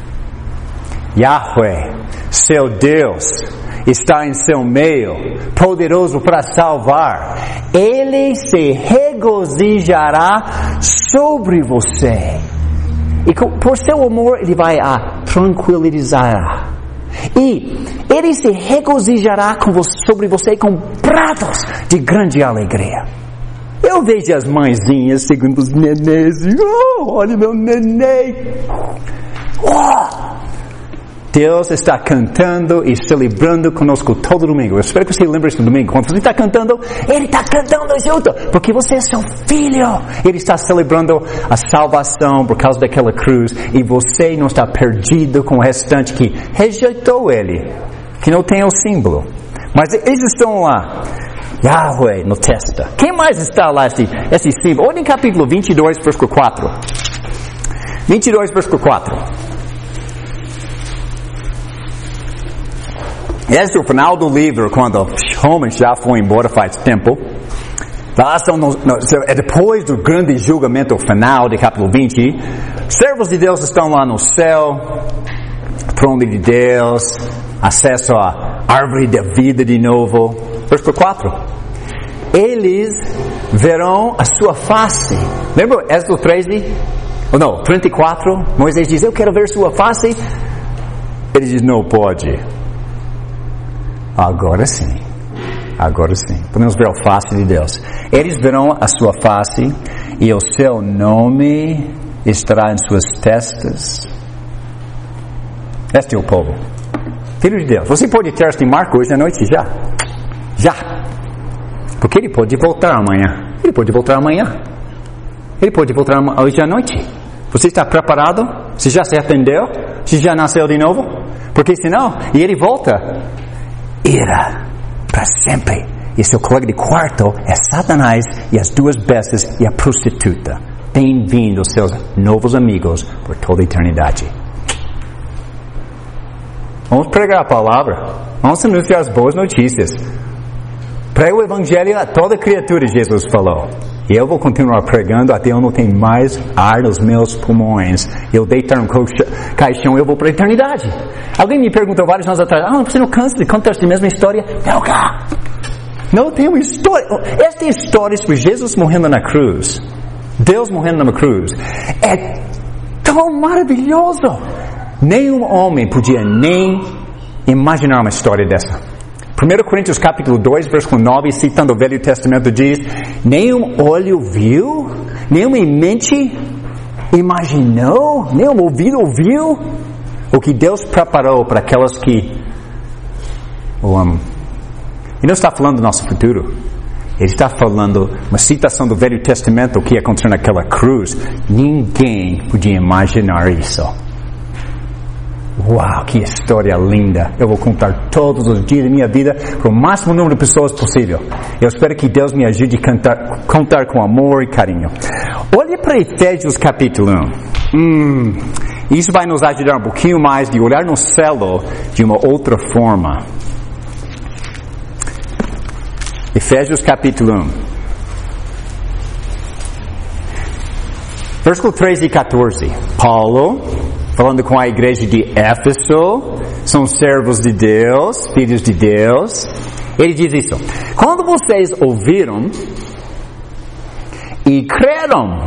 Yahweh, seu Deus, está em seu meio, poderoso para salvar. Ele se regozijará sobre você. E por seu amor, Ele vai a tranquilizar. E Ele se regozijará com você, sobre você com pratos de grande alegria. Eu vejo as mãezinhas segundo os nenês. Oh, olha meu neném. Oh! Deus está cantando e celebrando conosco todo domingo. Eu espero que você lembre isso no domingo. Quando você está cantando, Ele está cantando junto. Porque você é seu filho. Ele está celebrando a salvação por causa daquela cruz. E você não está perdido com o restante que rejeitou Ele. Que não tem o símbolo. Mas eles estão lá. Yahweh no testa. Quem mais está lá esse, esse símbolo? Olha em capítulo vinte e dois, versículo quatro. vinte e dois, versículo quatro. Esse é o final do livro, quando homens já foi embora faz tempo. Lá são no, no, é depois do grande julgamento final de capítulo vinte. Servos de Deus estão lá no céu, trono de Deus, acesso a árvore da vida de novo. Versículo quatro. Eles verão a sua face. Lembra Êxodo treze? Ou não, trinta e quatro. Moisés diz, eu quero ver sua face. Ele diz, não pode. Agora sim. Agora sim. Podemos ver a face de Deus. Eles verão a sua face e o seu nome estará em suas testas. Este é o povo. Filho de Deus. Você pode ter este marco hoje à noite já. Já. Porque ele pode voltar amanhã. Ele pode voltar amanhã. Ele pode voltar hoje à noite. Você está preparado? Você já se arrependeu? Você já nasceu de novo? Porque senão, e ele volta, ira para sempre. E seu colega de quarto é Satanás e as duas bestas e a prostituta. Bem-vindos, seus novos amigos, por toda a eternidade. Vamos pregar a palavra. Vamos anunciar as boas notícias. Prega o evangelho a toda criatura, Jesus falou. E eu vou continuar pregando até eu não tenho mais ar nos meus pulmões. Eu deitar no caixão, eu vou para a eternidade. Alguém me perguntou vários anos atrás, ah, você não cansa de contar essa mesma história? Não, cara. Não tem uma história. Esta história sobre Jesus morrendo na cruz, Deus morrendo na cruz, é tão maravilhoso. Nenhum homem podia nem imaginar uma história dessa. primeiro Coríntios capítulo dois, versículo nove, citando o Velho Testamento, diz, nenhum olho viu, nenhuma mente imaginou, nenhum ouvido ouviu o que Deus preparou para aquelas que o amam. Ele não está falando do nosso futuro. Ele está falando uma citação do Velho Testamento, o que aconteceu naquela cruz. Ninguém podia imaginar isso. Uau, que história linda. Eu vou contar todos os dias da minha vida para o máximo número de pessoas possível. Eu espero que Deus me ajude a cantar, contar com amor e carinho. Olhe para Efésios capítulo um. Hum, isso vai nos ajudar um pouquinho mais de olhar no céu de uma outra forma. Efésios capítulo um. Versículo treze e quatorze. Paulo, falando com a igreja de Éfeso, são servos de Deus, filhos de Deus. Ele diz isso. Quando vocês ouviram e creram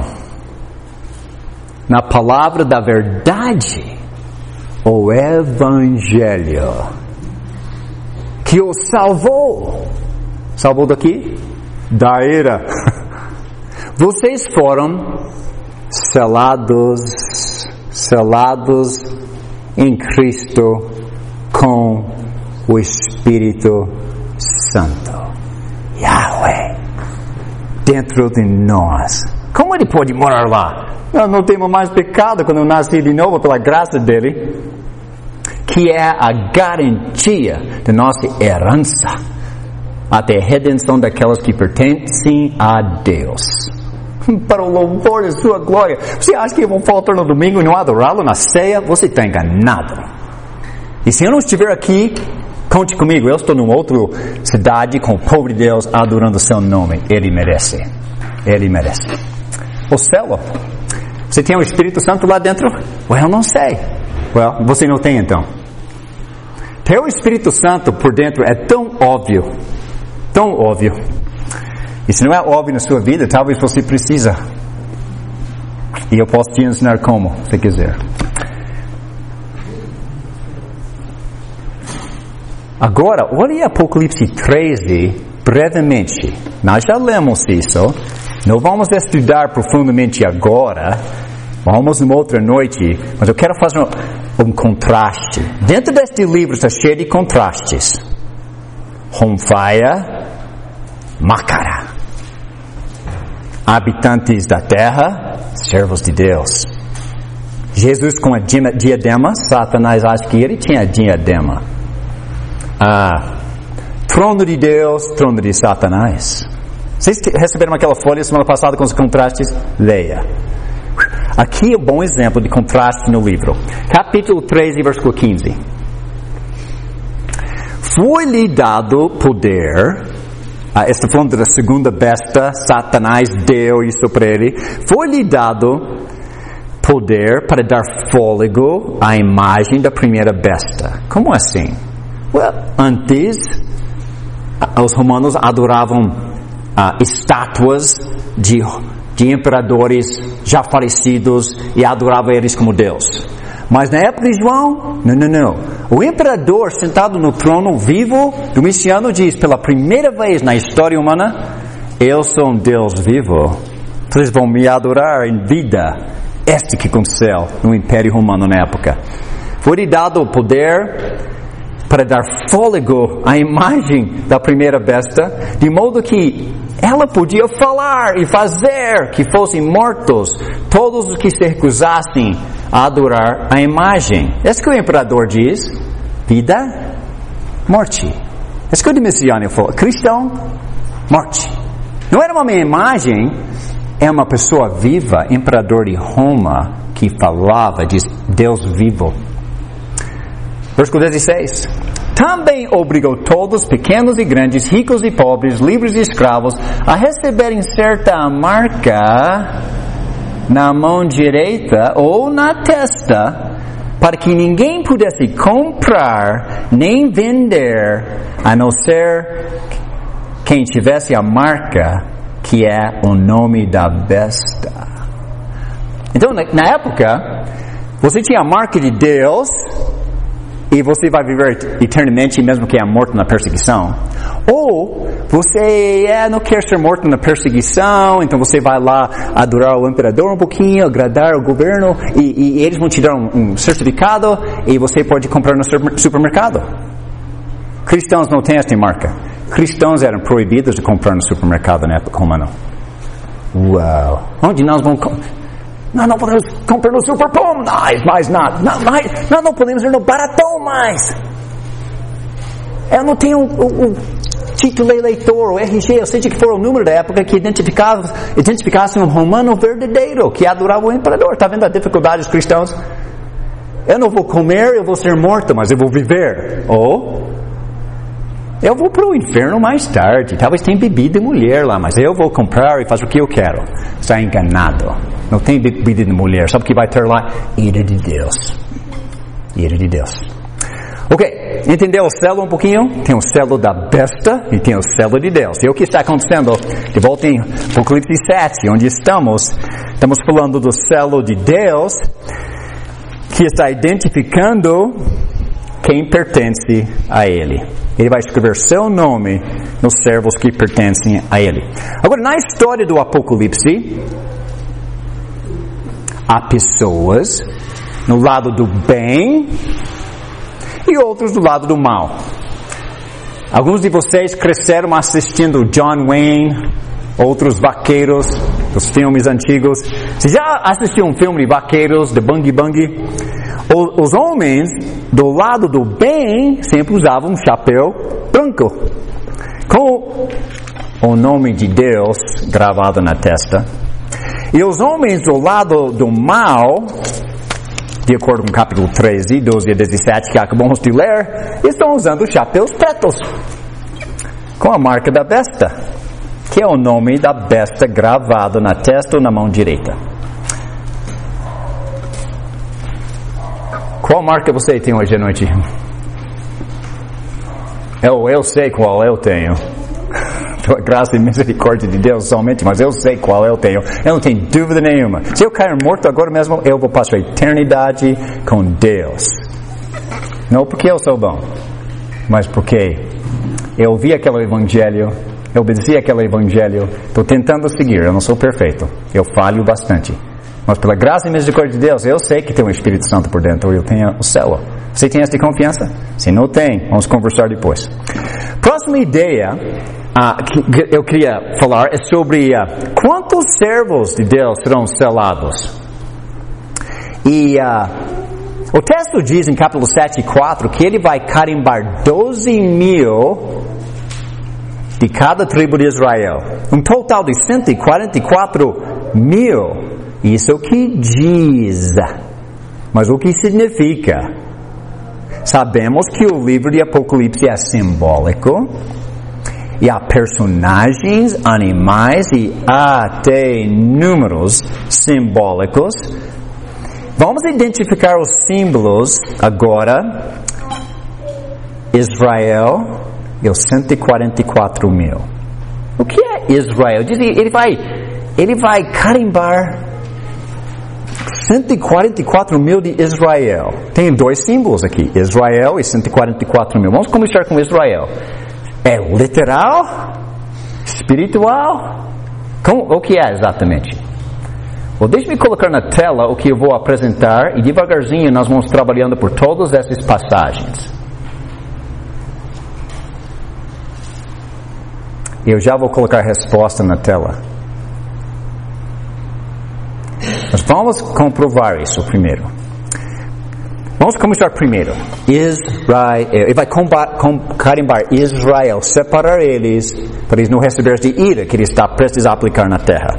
na palavra da verdade, o Evangelho, que o salvou, salvou daqui? Da ira. Vocês foram selados, selados em Cristo com o Espírito Santo. Yahweh, dentro de nós. Como ele pode morar lá? Nós não temos mais pecado quando eu nasci de novo pela graça dele, que é a garantia da nossa herança até a redenção daquelas que pertencem a Deus, para o louvor da sua glória. Você acha que eu vou faltar no domingo e não adorá-lo na ceia? Você está enganado. E se eu não estiver aqui, conte comigo. Eu estou numa outra cidade com o povo de Deus adorando o seu nome. Ele merece. Ele merece. O céu. Você tem o Espírito Santo lá dentro? Well, eu não sei. Well, você não tem então. Ter o Espírito Santo por dentro é tão óbvio. Tão óbvio. E se não é óbvio na sua vida, talvez você precisa. E eu posso te ensinar como, se quiser. Agora, olhe Apocalipse treze, brevemente. Nós já lemos isso. Não vamos estudar profundamente agora. Vamos numa outra noite. Mas eu quero fazer um, um contraste. Dentro deste livro está cheio de contrastes. Homfaya, Makara. Habitantes da terra, servos de Deus. Jesus com a diadema, Satanás acha que ele tinha diadema. Ah, trono de Deus, trono de Satanás. Vocês receberam aquela folha semana passada com os contrastes? Leia. Aqui é um bom exemplo de contraste no livro. Capítulo treze, versículo quinze. Foi-lhe dado poder. Ah, está falando da segunda besta, Satanás deu isso para ele. Foi-lhe dado poder para dar fôlego à imagem da primeira besta. Como assim? Well, antes, os romanos adoravam uh, estátuas de, de imperadores já falecidos e adoravam eles como Deus. Mas na época de João, não, não, não. O imperador sentado no trono vivo, Domiciano diz, pela primeira vez na história humana, eu sou um Deus vivo. Vocês vão me adorar em vida. Este que aconteceu no Império Romano na época. Foi dado o poder para dar fôlego à imagem da primeira besta, de modo que ela podia falar e fazer que fossem mortos todos os que se recusassem a adorar a imagem. É isso que o imperador diz: vida, morte. É isso que o Domiciano falou: cristão, morte. Não era uma imagem, é uma pessoa viva, imperador de Roma, que falava de Deus vivo. Versículo dezesseis. Também obrigou todos, pequenos e grandes, ricos e pobres, livres e escravos, a receberem certa marca na mão direita ou na testa, para que ninguém pudesse comprar nem vender, a não ser quem tivesse a marca, que é o nome da besta. Então, na época, você tinha a marca de Deus, e você vai viver eternamente mesmo que é morto na perseguição. Ou você é, não quer ser morto na perseguição, então você vai lá adorar o imperador um pouquinho, agradar o governo, e, e eles vão te dar um, um certificado e você pode comprar no supermercado. Cristãos não têm esta marca. Cristãos eram proibidos de comprar no supermercado na época romana. Uau! Onde nós vamos... Nós não podemos comprar no Superpom mais, mais nada. Nós, nós não podemos ir no Baratão mais. Eu não tenho o, o, o título eleitor, o R G, ou seja que for o número da época que identificava, identificasse um romano verdadeiro, que adorava o imperador. Está vendo a dificuldade dos cristãos? Eu não vou comer, eu vou ser morto, mas eu vou viver. Ou... eu vou para o inferno mais tarde. Talvez tenha bebida de mulher lá, mas eu vou comprar e fazer o que eu quero. Está enganado. Não tem bebida de mulher. Sabe o que vai ter lá? Ira de Deus. Ira de Deus. Ok, entendeu o selo um pouquinho? Tem o selo da besta e tem o selo de Deus. E o que está acontecendo? De volta em Apocalipse sete, onde estamos. Estamos falando do selo de Deus, que está identificando quem pertence a Ele. Ele vai escrever seu nome nos servos que pertencem a Ele. Agora, na história do Apocalipse, há pessoas no lado do bem e outros do lado do mal. Alguns de vocês cresceram assistindo John Wayne, outros vaqueiros dos filmes antigos. Você já assistiu um filme de vaqueiros, de Bang Bang? Os homens do lado do bem sempre usavam um chapéu branco, com o nome de Deus gravado na testa. E os homens do lado do mal, de acordo com o capítulo treze, doze e dezessete, que acabamos de ler, estão usando chapéus pretos, com a marca da besta, que é o nome da besta gravado na testa ou na mão direita. Qual marca você tem hoje à noite? Eu, eu sei qual eu tenho. Pela graça e misericórdia de Deus somente, mas eu sei qual eu tenho. Eu não tenho dúvida nenhuma. Se eu cair morto agora mesmo, eu vou passar a eternidade com Deus. Não porque eu sou bom, mas porque eu ouvi aquele evangelho, eu obedeci aquele evangelho, estou tentando seguir, eu não sou perfeito, eu falho bastante. Mas pela graça e misericórdia de Deus, eu sei que tem um Espírito Santo por dentro, eu tenho o céu. Você tem essa confiança? Se não tem, vamos conversar depois. Próxima ideia uh, que eu queria falar é sobre uh, quantos servos de Deus serão selados. E uh, o texto diz em capítulo sete, quatro, que ele vai carimbar doze mil de cada tribo de Israel. Um total de cento e quarenta e quatro mil. Isso é o que diz. Mas o que significa? Sabemos que o livro de Apocalipse é simbólico. E há personagens, animais e até números simbólicos. Vamos identificar os símbolos agora. Israel e os cento e quarenta e quatro mil. O que é Israel? Diz, ele vai, ele vai carimbar cento e quarenta e quatro mil de Israel. Tem dois símbolos aqui, Israel e cento e quarenta e quatro mil. Vamos começar com Israel. É literal? Espiritual? Como, o que é exatamente? Bom, deixe-me colocar na tela o que eu vou apresentar e devagarzinho nós vamos trabalhando por todas essas passagens. Eu já vou colocar a resposta na tela. Mas vamos comprovar isso primeiro. Vamos começar primeiro. Israel. Ele vai carimbar Israel, separar eles, para eles não receberem de ira que ele está prestes a aplicar na terra.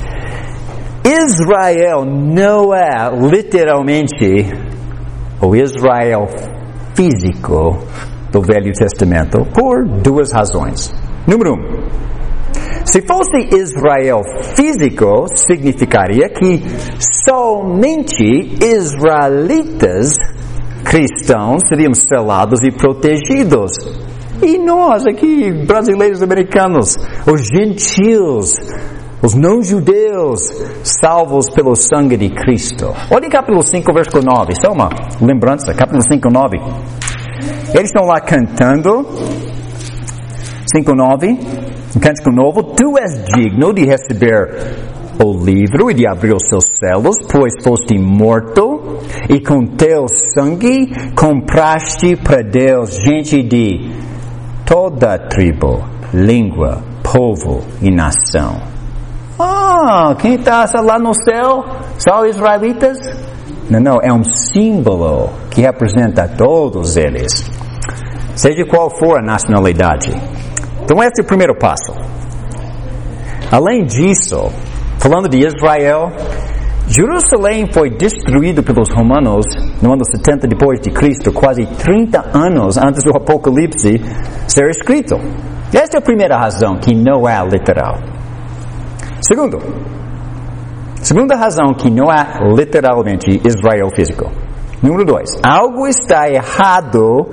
Israel não é literalmente o Israel físico do Velho Testamento por duas razões. Número um, se fosse Israel físico, significaria que somente israelitas cristãos seriam selados e protegidos. E nós aqui, brasileiros americanos, os gentios, os não-judeus, salvos pelo sangue de Cristo. Olha em capítulo cinco, versículo nove, só uma lembrança, capítulo cinco, nove. Eles estão lá cantando, cinco, nove, um cântico novo. Tu és digno de receber o livro e de abrir os seus selos, pois foste morto, e com teu sangue compraste para Deus gente de toda tribo, língua, povo e nação. Ah, quem está lá no céu? Só os israelitas? Não, não, é um símbolo que representa todos eles, seja qual for a nacionalidade. Então esse é o primeiro passo. Além disso, falando de Israel, Jerusalém foi destruído pelos romanos no ano setenta depois de Cristo, quase trinta anos antes do Apocalipse ser escrito. Essa é a primeira razão que não é literal. Segundo, segunda razão que não é literalmente Israel físico. Número dois, algo está errado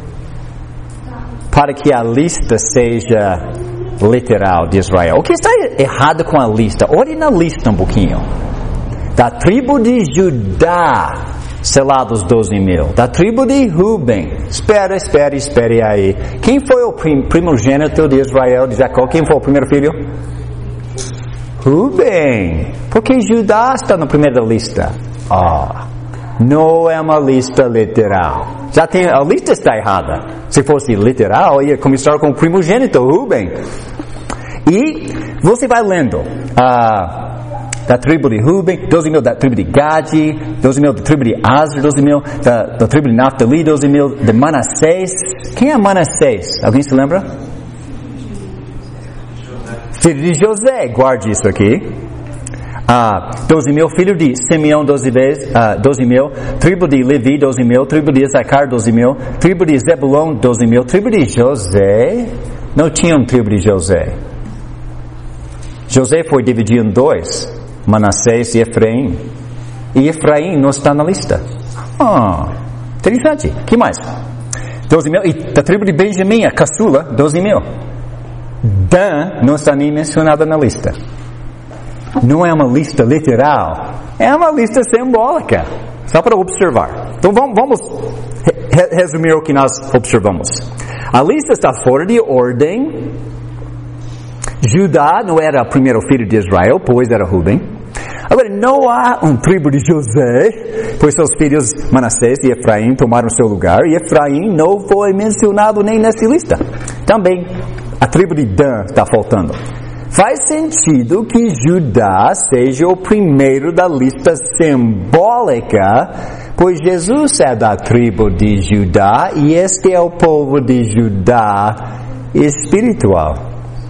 para que a lista seja literal de Israel. O que está errado com a lista? Olhe na lista um pouquinho. Da tribo de Judá, selados doze mil. Da tribo de Ruben. Espera, espera, espere aí. Quem foi o prim- primogênito de Israel, de Jacó? Quem foi o primeiro filho? Ruben. Porque Judá está na primeira lista. Ah, não é uma lista literal. Já tem, a lista está errada. Se fosse literal, ia começar com o primogênito, Ruben. E você vai lendo. Ah, da tribo de Ruben, doze mil da tribo de Gade, doze mil da tribo de Aser, doze mil da, da tribo de Naftali, doze mil de Manassés. Quem é Manassés? Alguém se lembra? Filho de José, guarde isso aqui. Ah, doze mil, filho de Simeão, doze vezes, ah, doze mil, tribo de Levi, doze mil, tribo de Issacar, doze mil, tribo de Zebulon, doze mil, tribo de José. Não tinha um tribo de José. José foi dividido em dois. Manassés e Efraim. E Efraim não está na lista. Ah, interessante. O que mais? doze mil. E da tribo de Benjamim, a caçula, doze mil. Dan não está nem mencionada na lista. Não é uma lista literal. É uma lista simbólica. Só para observar. Então vamos, vamos re- resumir o que nós observamos. A lista está fora de ordem. Judá não era o primeiro filho de Israel, pois era Ruben. Agora, não há um tribo de José, pois seus filhos Manassés e Efraim tomaram seu lugar, e Efraim não foi mencionado nem nessa lista. Também, a tribo de Dan está faltando. Faz sentido que Judá seja o primeiro da lista simbólica, pois Jesus é da tribo de Judá, e este é o povo de Judá espiritual.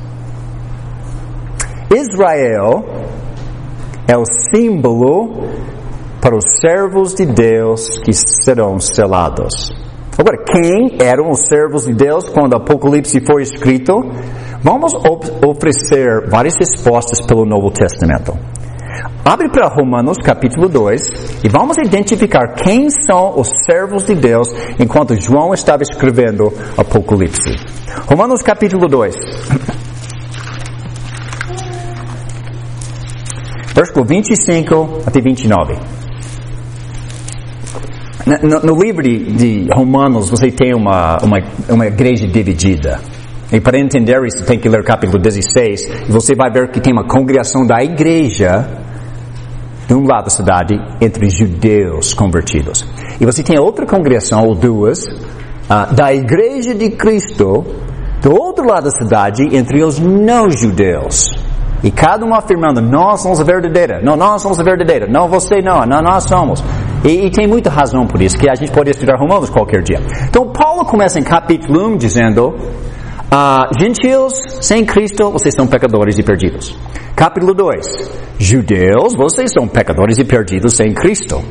Israel é o símbolo para os servos de Deus que serão selados. Agora, quem eram os servos de Deus quando o Apocalipse foi escrito? Vamos oferecer várias respostas pelo Novo Testamento. Abre para Romanos capítulo dois e vamos identificar quem são os servos de Deus enquanto João estava escrevendo Apocalipse. Romanos capítulo dois. Versículo vinte e cinco até vinte e nove. No, no livro de, de Romanos você tem uma, uma, uma igreja dividida. E para entender isso tem que ler capítulo dezesseis e você vai ver que tem uma congregação da igreja de um lado da cidade entre judeus convertidos. E você tem outra congregação, ou duas, uh, da igreja de Cristo do outro lado da cidade entre os não-judeus. E cada um afirmando, nós somos a verdadeira, não, nós somos a verdadeira, não você não, não nós somos. E, e tem muita razão por isso, que a gente pode estudar Romanos qualquer dia. Então Paulo começa em capítulo um dizendo, uh, gentios sem Cristo, vocês são pecadores e perdidos. Capítulo dois, judeus, vocês são pecadores e perdidos sem Cristo.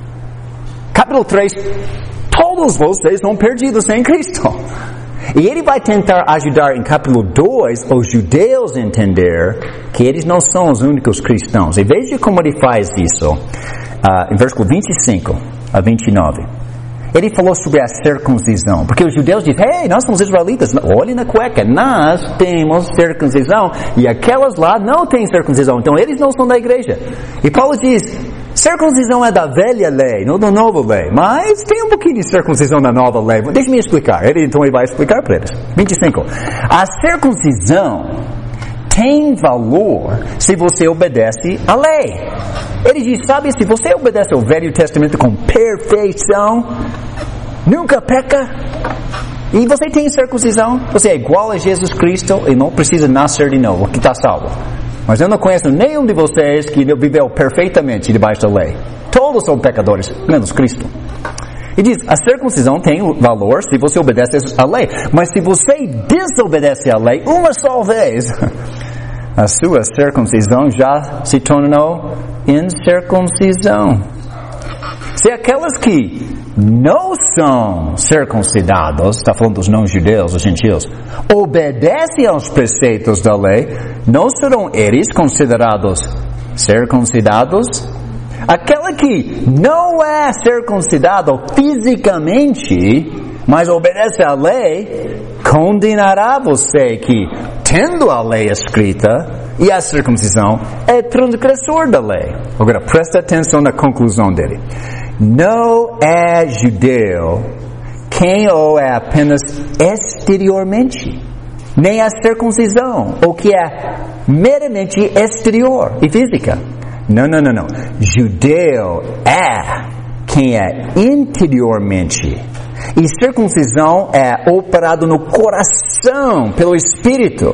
Capítulo três, todos vocês são perdidos sem Cristo. E ele vai tentar ajudar em capítulo dois os judeus a entender que eles não são os únicos cristãos. E veja como ele faz isso. Uh, em versículo vinte e cinco a vinte e nove. Ele falou sobre a circuncisão. Porque os judeus dizem, ei, nós somos israelitas. Olhem na cueca, nós temos circuncisão. E aquelas lá não têm circuncisão. Então eles não são da igreja. E Paulo diz, circuncisão é da velha lei, não da nova lei. Mas tem um pouquinho de circuncisão na nova lei. Deixa-me explicar. Ele, então ele vai explicar para eles. vinte e cinco. A circuncisão tem valor se você obedece à lei. Ele diz, sabe, se você obedece ao Velho Testamento com perfeição, nunca peca, e você tem circuncisão, você é igual a Jesus Cristo e não precisa nascer de novo, que está salvo. Mas eu não conheço nenhum de vocês que viveu perfeitamente debaixo da lei. Todos são pecadores, menos Cristo. E diz, a circuncisão tem valor se você obedece à lei. Mas se você desobedece à lei uma só vez, a sua circuncisão já se tornou incircuncisão. Se aquelas que não são circuncidados, está falando dos não-judeus, os gentios, obedecem aos preceitos da lei, não serão eles considerados circuncidados? Aquela que não é circuncidado fisicamente, mas obedece à lei, condenará você que, tendo a lei escrita e a circuncisão, é transgressor da lei. Agora, presta atenção na conclusão dele. Não é judeu quem ou é apenas exteriormente, nem a circuncisão, ou que é meramente exterior e física. Não, não, não, não. Judeu é quem é interiormente. E circuncisão é operado no coração, pelo Espírito,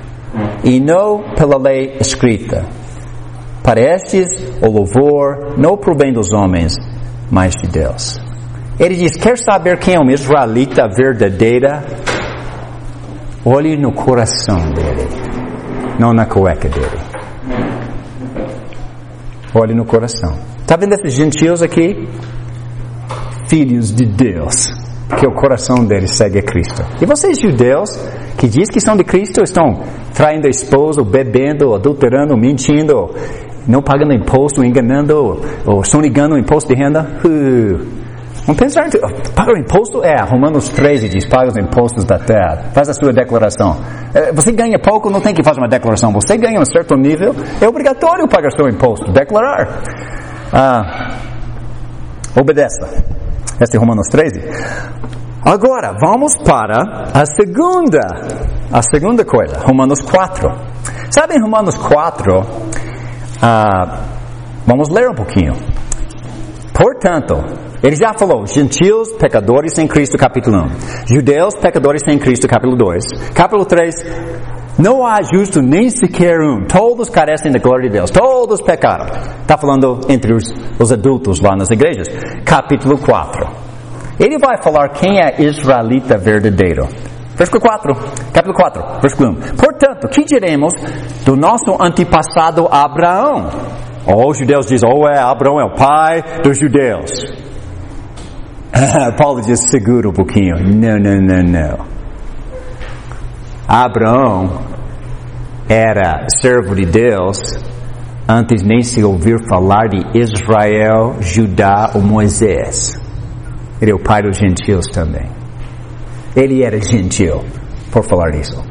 e não pela lei escrita. Para estes, o louvor não provém dos homens, mas de Deus. Ele diz, quer saber quem é uma israelita verdadeira? Olhe no coração dele, não na cueca dele. Olhe no coração. Está vendo esses gentios aqui? Filhos de Deus, que o coração deles segue a Cristo. E vocês judeus, que diz que são de Cristo, estão traindo a esposa, bebendo, adulterando, mentindo, não pagando imposto, enganando, ou sonegando o imposto de renda. Uh, vamos pensar, paga o imposto? É, Romanos treze diz, paga os impostos da terra. Faz a sua declaração. Você ganha pouco, não tem que fazer uma declaração. Você ganha um certo nível, é obrigatório pagar seu imposto, declarar. Ah, obedeça. Esse é Romanos treze. Agora, vamos para a segunda, a segunda coisa, Romanos quatro. Sabe em Romanos quatro, ah, vamos ler um pouquinho. Portanto, ele já falou, gentios, pecadores sem Cristo, capítulo um. Judeus, pecadores sem Cristo, capítulo dois. Capítulo três, não há justo nem sequer um. Todos carecem da glória de Deus. Todos pecaram. Está falando entre os, os adultos lá nas igrejas. Capítulo quatro. Ele vai falar quem é israelita verdadeiro. Versículo quatro. Capítulo quatro. Versículo um. Portanto, que diremos do nosso antepassado Abraão? Ou os judeus dizem, ou é Abraão é o pai dos judeus. Paulo diz, segura um pouquinho. Não, não, não, não. Abraão era servo de Deus antes nem se ouvir falar de Israel, Judá ou Moisés. Ele é o pai dos gentios também. Ele era gentil, por falar isso.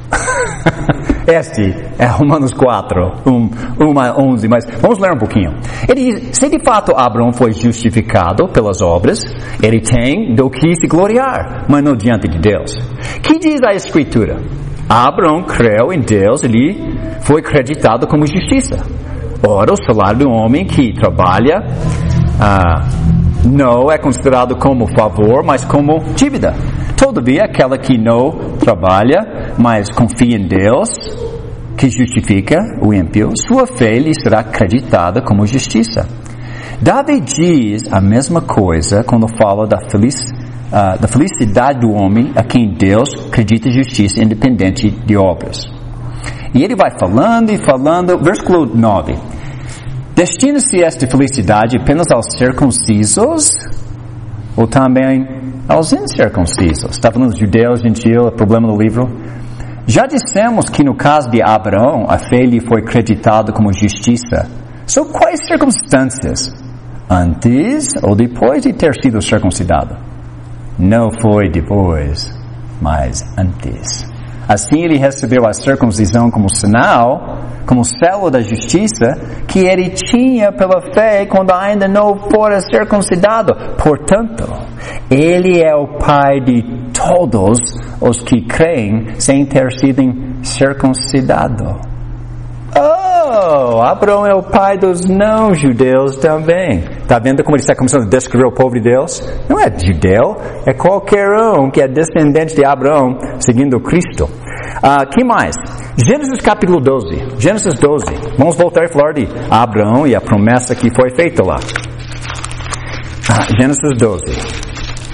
Este é Romanos quatro, um, uma, onze, mas vamos ler um pouquinho. Ele diz, se de fato Abraão foi justificado pelas obras, ele tem do que se gloriar, mas não diante de Deus. Que diz a Escritura? Abraão creu em Deus e lhe foi acreditado como justiça. Ora, o salário do homem que trabalha ah, não é considerado como favor, mas como dívida. Todavia, aquela que não trabalha, mas confia em Deus, que justifica o ímpio, sua fé lhe será acreditada como justiça. Davi diz a mesma coisa quando fala da, feliz, uh, da felicidade do homem a quem Deus acredita justiça independente de obras. E ele vai falando e falando, versículo nove. Destina-se esta felicidade apenas aos circuncisos ou também aos incircuncisos? Está falando de judeus, gentil, é problema do livro. Já dissemos que no caso de Abraão, a fé lhe foi acreditada como justiça. São quais circunstâncias? Antes ou depois de ter sido circuncidado? Não foi depois, mas antes. Assim ele recebeu a circuncisão como sinal, como selo da justiça, que ele tinha pela fé quando ainda não fora circuncidado. Portanto, ele é o pai de todos os que creem sem ter sido circuncidado. Oh, Abraão é o pai dos não-judeus também. Está vendo como ele está começando a descrever o povo de Deus? Não é judeu, é qualquer um que é descendente de Abraão, seguindo Cristo. Uh, que mais? Gênesis capítulo doze. Gênesis doze. Vamos voltar a falar de Abraão e a promessa que foi feita lá. Uh, Gênesis doze.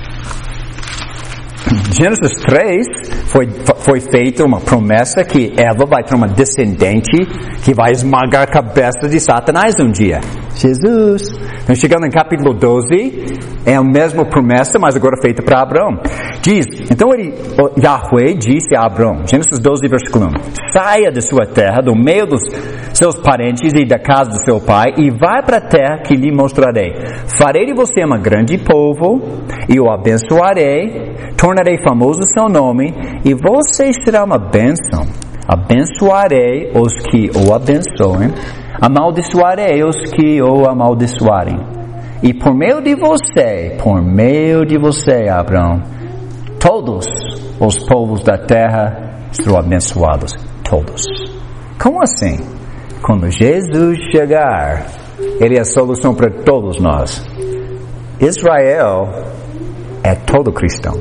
Gênesis três foi, foi feita uma promessa que Eva vai ter uma descendente que vai esmagar a cabeça de Satanás um dia. Jesus. Então, chegando em capítulo doze, é a mesma promessa, mas agora feita para Abraão. Diz, então ele, Yahweh disse a Abraão, Gênesis doze, versículo um, saia de sua terra, do meio dos seus parentes e da casa do seu pai, e vai para a terra que lhe mostrarei. Farei de você um grande povo, e o abençoarei, tornarei famoso o seu nome, e você será uma bênção. Abençoarei os que o abençoem, amaldiçoarei os que o amaldiçoarem. E por meio de você, por meio de você, Abraão, todos os povos da terra serão abençoados. Todos. Como assim? Quando Jesus chegar, Ele é a solução para todos nós. Israel é todo cristão.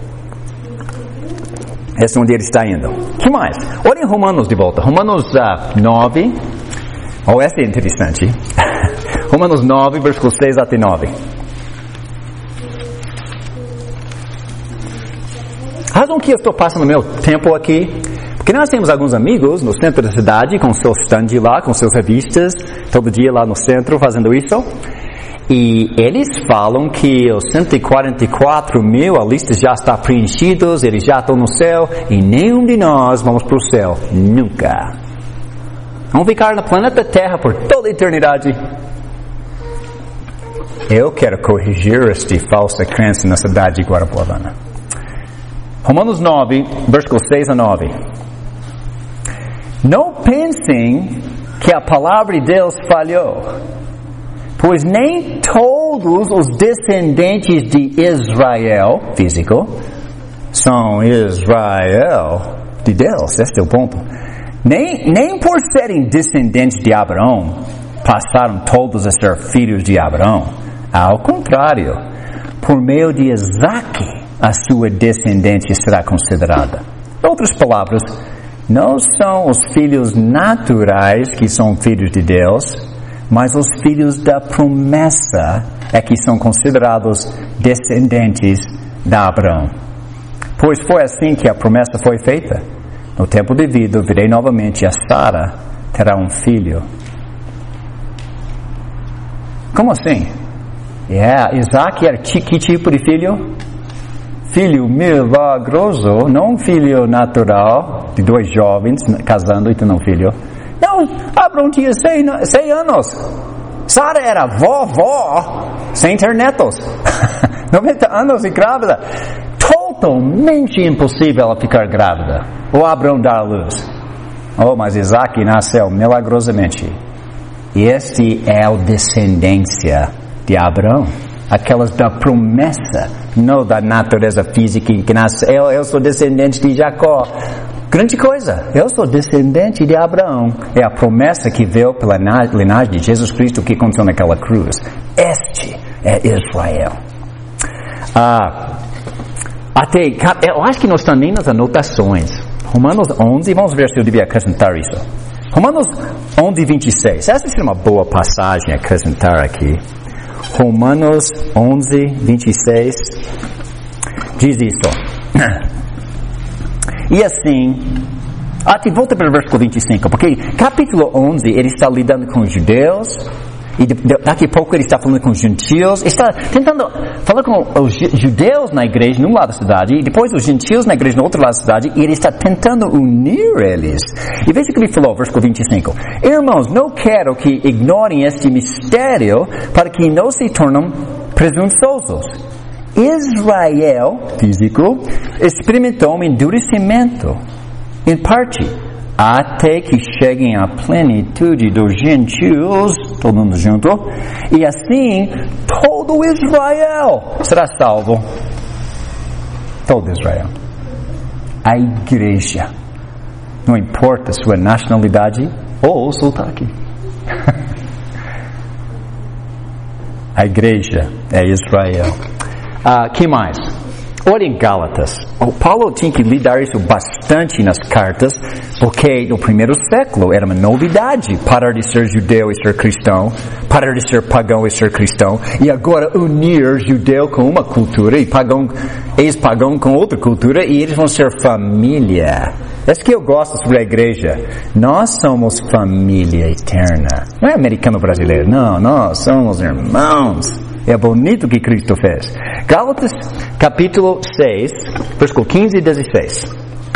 Esse é onde ele está indo. O que mais? Olhem em Romanos de volta. Romanos uh, nove. Oh, essa é interessante. Romanos nove, versículos seis até nove. A razão que eu estou passando meu tempo aqui, porque nós temos alguns amigos no centro da cidade, com seu stand lá, com suas revistas, todo dia lá no centro fazendo isso. E eles falam que os cento e quarenta e quatro mil, a lista já está preenchidos, eles já estão no céu, e nenhum de nós vamos para o céu. Nunca. Vamos ficar no planeta Terra por toda a eternidade. Eu quero corrigir esta falsa crença na cidade de Guarapuavana. Romanos nove, versículos seis a nove. Não pensem que a palavra de Deus falhou, pois nem todos os descendentes de Israel, físico, são Israel de Deus. Este é o ponto. Nem, nem por serem descendentes de Abraão, passaram todos a ser filhos de Abraão. Ao contrário, por meio de Isaque, a sua descendência será considerada. Em outras palavras, não são os filhos naturais que são filhos de Deus, mas os filhos da promessa é que são considerados descendentes de Abraão. Pois foi assim que a promessa foi feita. No tempo devido, virei novamente, a Sara terá um filho. Como assim? Yeah, Isaac era que tipo de filho? Filho milagroso, não um filho natural, de dois jovens casando e tendo um filho. Não, Abraão tinha cem anos. Sara era vovó, sem ter netos. noventa anos e grávida. Totalmente impossível ela ficar grávida. Ou Abraão dar a luz. Oh, mas Isaac nasceu milagrosamente. E este é a descendência de Abraão. Aquelas da promessa, não da natureza física que nasceu. Eu, eu sou descendente de Jacó. Grande coisa, eu sou descendente de Abraão. É a promessa que veio pela linhagem de Jesus Cristo que aconteceu naquela cruz. Este é Israel. Ah, até, eu acho que não está nem nas anotações. Romanos onze, vamos ver se eu devia acrescentar isso. Romanos onze, vinte e seis. Essa seria uma boa passagem a acrescentar aqui. Romanos onze, vinte e seis. Diz isso. E assim, até volta para o versículo vinte e cinco, porque capítulo onze ele está lidando com os judeus, e daqui a pouco ele está falando com os gentios, está tentando falar com os judeus na igreja num lado da cidade, e depois os gentios na igreja no outro lado da cidade, e ele está tentando unir eles. E veja o que ele falou, versículo vinte e cinco. Irmãos, não quero que ignorem este mistério, para que não se tornem presunçosos. Israel, físico, experimentou um endurecimento, em parte, até que cheguem à plenitude dos gentios, todo mundo junto, e assim, todo Israel será salvo. Todo Israel. A igreja. Não importa sua nacionalidade ou sotaque. A igreja é Israel. Uh, que mais? Olha em Gálatas. O Paulo tinha que lidar isso bastante nas cartas, porque no primeiro século era uma novidade parar de ser judeu e ser cristão, parar de ser pagão e ser cristão, e agora unir judeu com uma cultura e pagão, ex-pagão com outra cultura, e eles vão ser família. É isso que eu gosto sobre a igreja. Nós somos família eterna. Não é americano brasileiro, não, nós somos irmãos. É bonito o que Cristo fez. Gálatas, capítulo seis, versículo quinze e dezesseis.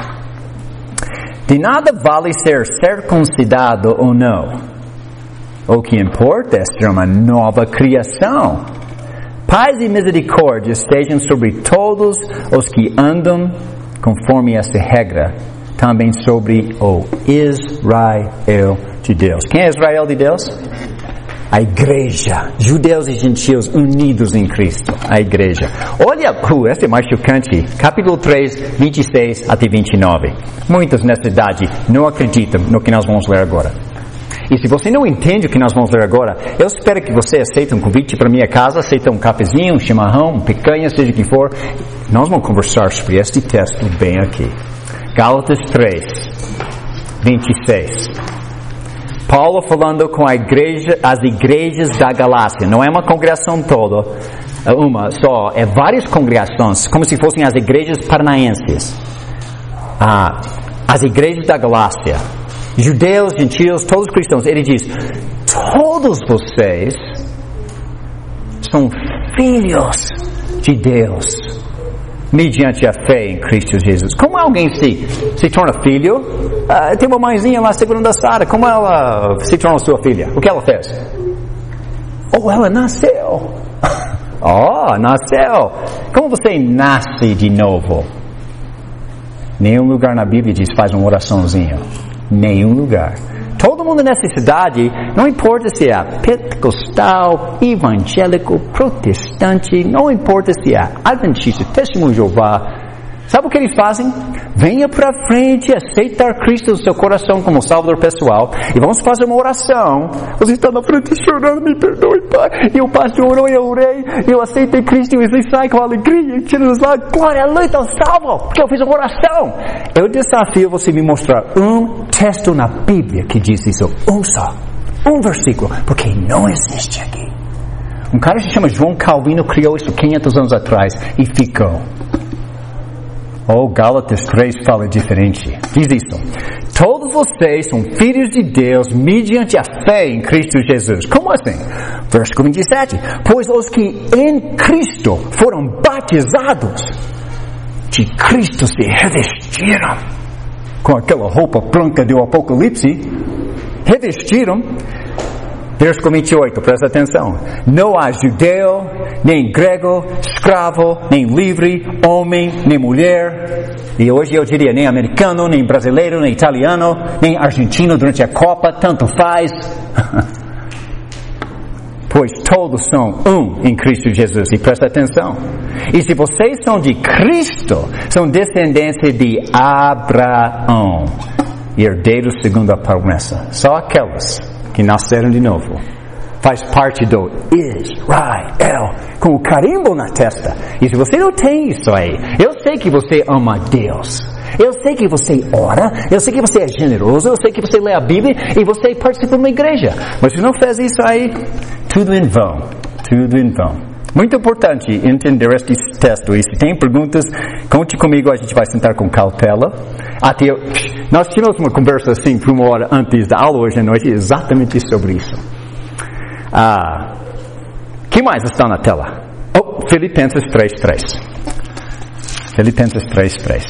De nada vale ser circuncidado ou não. O que importa é ser uma nova criação. Paz e misericórdia estejam sobre todos os que andam conforme esta regra. Também sobre o Israel de Deus. Quem é Israel de Deus? A igreja, judeus e gentios unidos em Cristo, a igreja. Olha, uh, essa é mais chocante, capítulo três, vinte e seis até vinte e nove. Muitos nessa idade não acreditam no que nós vamos ler agora. E se você não entende o que nós vamos ler agora, eu espero que você aceite um convite para minha casa, aceite um cafezinho, um chimarrão, um picanha, seja o que for. Nós vamos conversar sobre este texto bem aqui. Gálatas três, vinte e seis. Paulo falando com a igreja, as igrejas da Galácia. Não é uma congregação toda, uma só. É várias congregações, como se fossem as igrejas paranaenses. Ah, as igrejas da Galácia. Judeus, gentios, todos os cristãos. Ele diz, todos vocês são filhos de Deus, mediante a fé em Cristo Jesus. Como alguém se, se torna filho? Uh, tem uma mãezinha lá segurando a Sara. Como ela se tornou sua filha? O que ela fez? Oh, ela nasceu. Oh, nasceu. Como você nasce de novo? Nenhum lugar na Bíblia diz faz uma oraçãozinha. Nenhum lugar. Todo mundo nessa cidade, não importa se é pentecostal, evangélico, protestante, não importa se é adventista, testemunho de Jeová, sabe o que eles fazem? Venha para frente, aceitar Cristo no seu coração como Salvador pessoal, e vamos fazer uma oração. Você está na frente chorando, me perdoe, Pai. E o pastor orou, eu orei, eu aceitei Cristo, e você sai com alegria, tira os lágrimas, glória a Deus, estou salvo, porque eu fiz uma oração. Eu desafio você me mostrar um texto na Bíblia que diz isso, um só, um versículo, porque não existe aqui. Um cara que se chama João Calvino criou isso quinhentos anos atrás e ficou. Oh, Gálatas três fala diferente. Diz isso. Todos vocês são filhos de Deus mediante a fé em Cristo Jesus. Como assim? Versículo vinte e sete. Pois os que em Cristo foram batizados, de Cristo se revestiram com aquela roupa branca do Apocalipse. revestiram. Versículo vinte e oito, presta atenção. Não há judeu, nem grego, escravo, nem livre, homem, nem mulher. E hoje eu diria nem americano, nem brasileiro, nem italiano, nem argentino durante a Copa, tanto faz. Pois todos são um em Cristo Jesus. E presta atenção. E se vocês são de Cristo, são descendência de Abraão, herdeiros segundo a promessa. Só aquelas que nasceram de novo. Faz parte do Israel, com o carimbo na testa. E se você não tem isso aí, eu sei que você ama Deus. Eu sei que você ora, eu sei que você é generoso, eu sei que você lê a Bíblia e você participa de uma igreja. Mas se não faz isso aí, tudo em vão. Tudo em vão. Muito importante entender este texto. E se tem perguntas, conte comigo, a gente vai sentar com cautela. Até eu, nós tivemos uma conversa assim por uma hora antes da aula hoje à noite, exatamente sobre isso. Ah, que mais está na tela? Oh, Filipenses três, três. Filipenses três, três.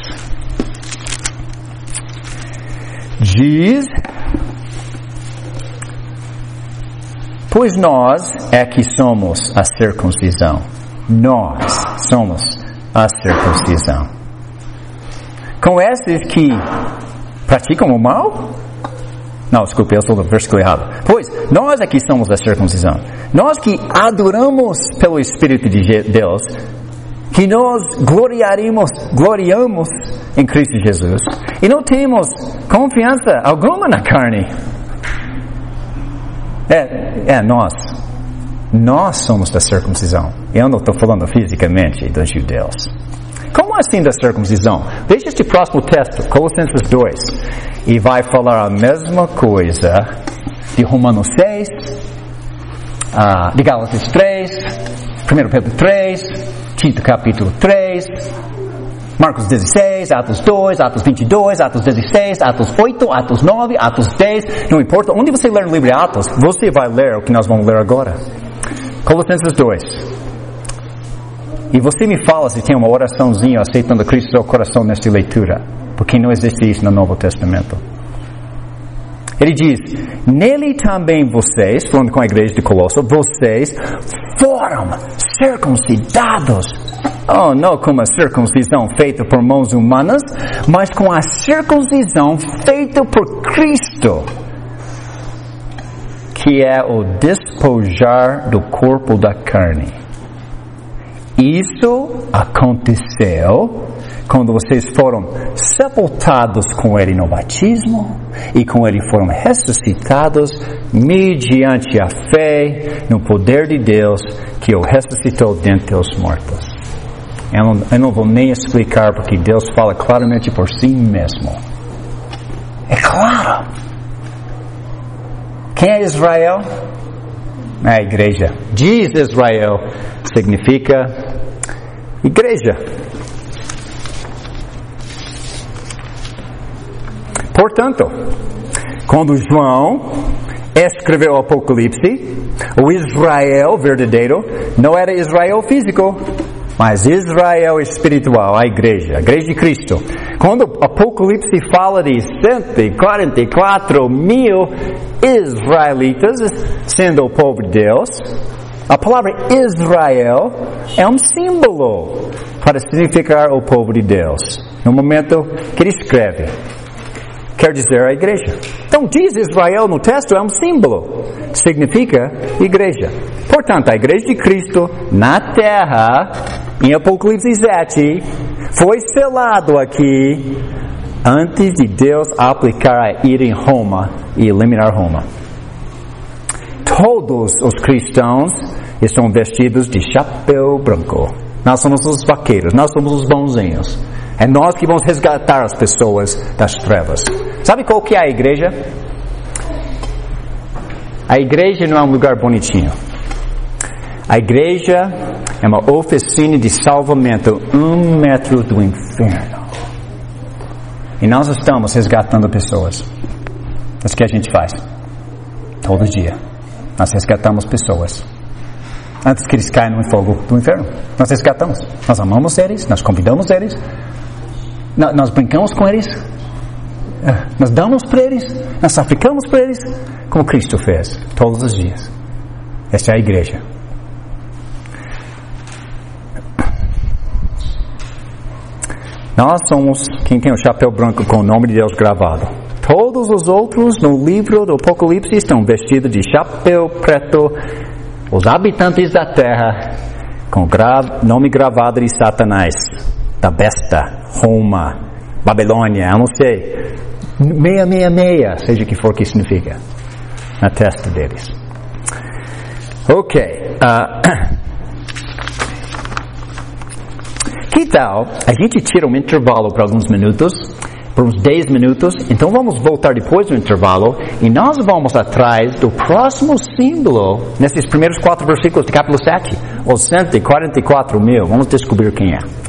Diz: pois nós é que somos a circuncisão. Nós somos a circuncisão. Com esses que praticam o mal? Não, desculpe, eu estou no versículo errado. Pois, nós é que somos a circuncisão. Nós que adoramos pelo Espírito de Deus, que nós gloriaremos, gloriamos em Cristo Jesus, e não temos confiança alguma na carne. É, é nós. Nós somos da circuncisão. Eu não estou falando fisicamente dos judeus. Como assim da circuncisão? Veja este próximo texto, Colossenses dois. E vai falar a mesma coisa de Romanos seis, uh, de Gálatas três, primeiro Pedro três, Tito capítulo três, Marcos dezesseis, Atos dois, Atos vinte e dois, Atos dezesseis, Atos oito, Atos nove, Atos dez. Não importa onde você ler no livro de Atos, você vai ler o que nós vamos ler agora. Colossenses dois. E você me fala se tem uma oraçãozinha aceitando Cristo no seu coração nessa leitura, porque não existe isso no Novo Testamento. Ele diz: nele também vocês, falando com a igreja de Colosso, vocês foram circuncidados. Oh, não com a circuncisão feita por mãos humanas, mas com a circuncisão feita por Cristo, que é o despojar do corpo da carne. Isso aconteceu quando vocês foram sepultados com Ele no batismo e com Ele foram ressuscitados mediante a fé no poder de Deus que o ressuscitou dentre os mortos. Eu não, eu não vou nem explicar porque Deus fala claramente por si mesmo. É claro. Quem é Israel? É a igreja. Diz Israel significa igreja. Portanto, quando João escreveu o Apocalipse, o Israel verdadeiro não era Israel físico, mas Israel espiritual, a igreja, a igreja de Cristo. Quando o Apocalipse fala de cento e quarenta e quatro mil israelitas sendo o povo de Deus, a palavra Israel é um símbolo para significar o povo de Deus. No momento que ele escreve, quer dizer a igreja. Então diz Israel no texto é um símbolo, significa igreja. Portanto, a igreja de Cristo na terra, em Apocalipse sete, foi selado aqui antes de Deus aplicar a ira em Roma e eliminar Roma. Todos os cristãos estão vestidos de chapéu branco. Nós somos os vaqueiros, nós somos os bonzinhos. É nós que vamos resgatar as pessoas das trevas. Sabe qual que é a igreja? A igreja não é um lugar bonitinho. A igreja é uma oficina de salvamento um metro do inferno. E nós estamos resgatando pessoas. É isso que a gente faz. Todo dia. Nós resgatamos pessoas. Antes que eles caem no fogo do inferno. Nós resgatamos. Nós amamos eles, nós convidamos eles. Nós brincamos com eles. Nós damos para eles, nós sacrificamos para eles, como Cristo fez, todos os dias. Esta é a igreja. Nós somos quem tem o chapéu branco com o nome de Deus gravado. Todos os outros no livro do Apocalipse estão vestidos de chapéu preto, os habitantes da terra, com gra- nome gravado de Satanás, da besta, Roma, Babilônia, eu não sei, meia, meia, meia, seja o que for que significa, na testa deles. Ok, uh, que tal a gente tira um intervalo para alguns minutos, por uns dez minutos, então vamos voltar depois do intervalo e nós vamos atrás do próximo símbolo nesses primeiros quatro versículos do capítulo sete, os cento e quarenta e quatro mil, vamos descobrir quem é.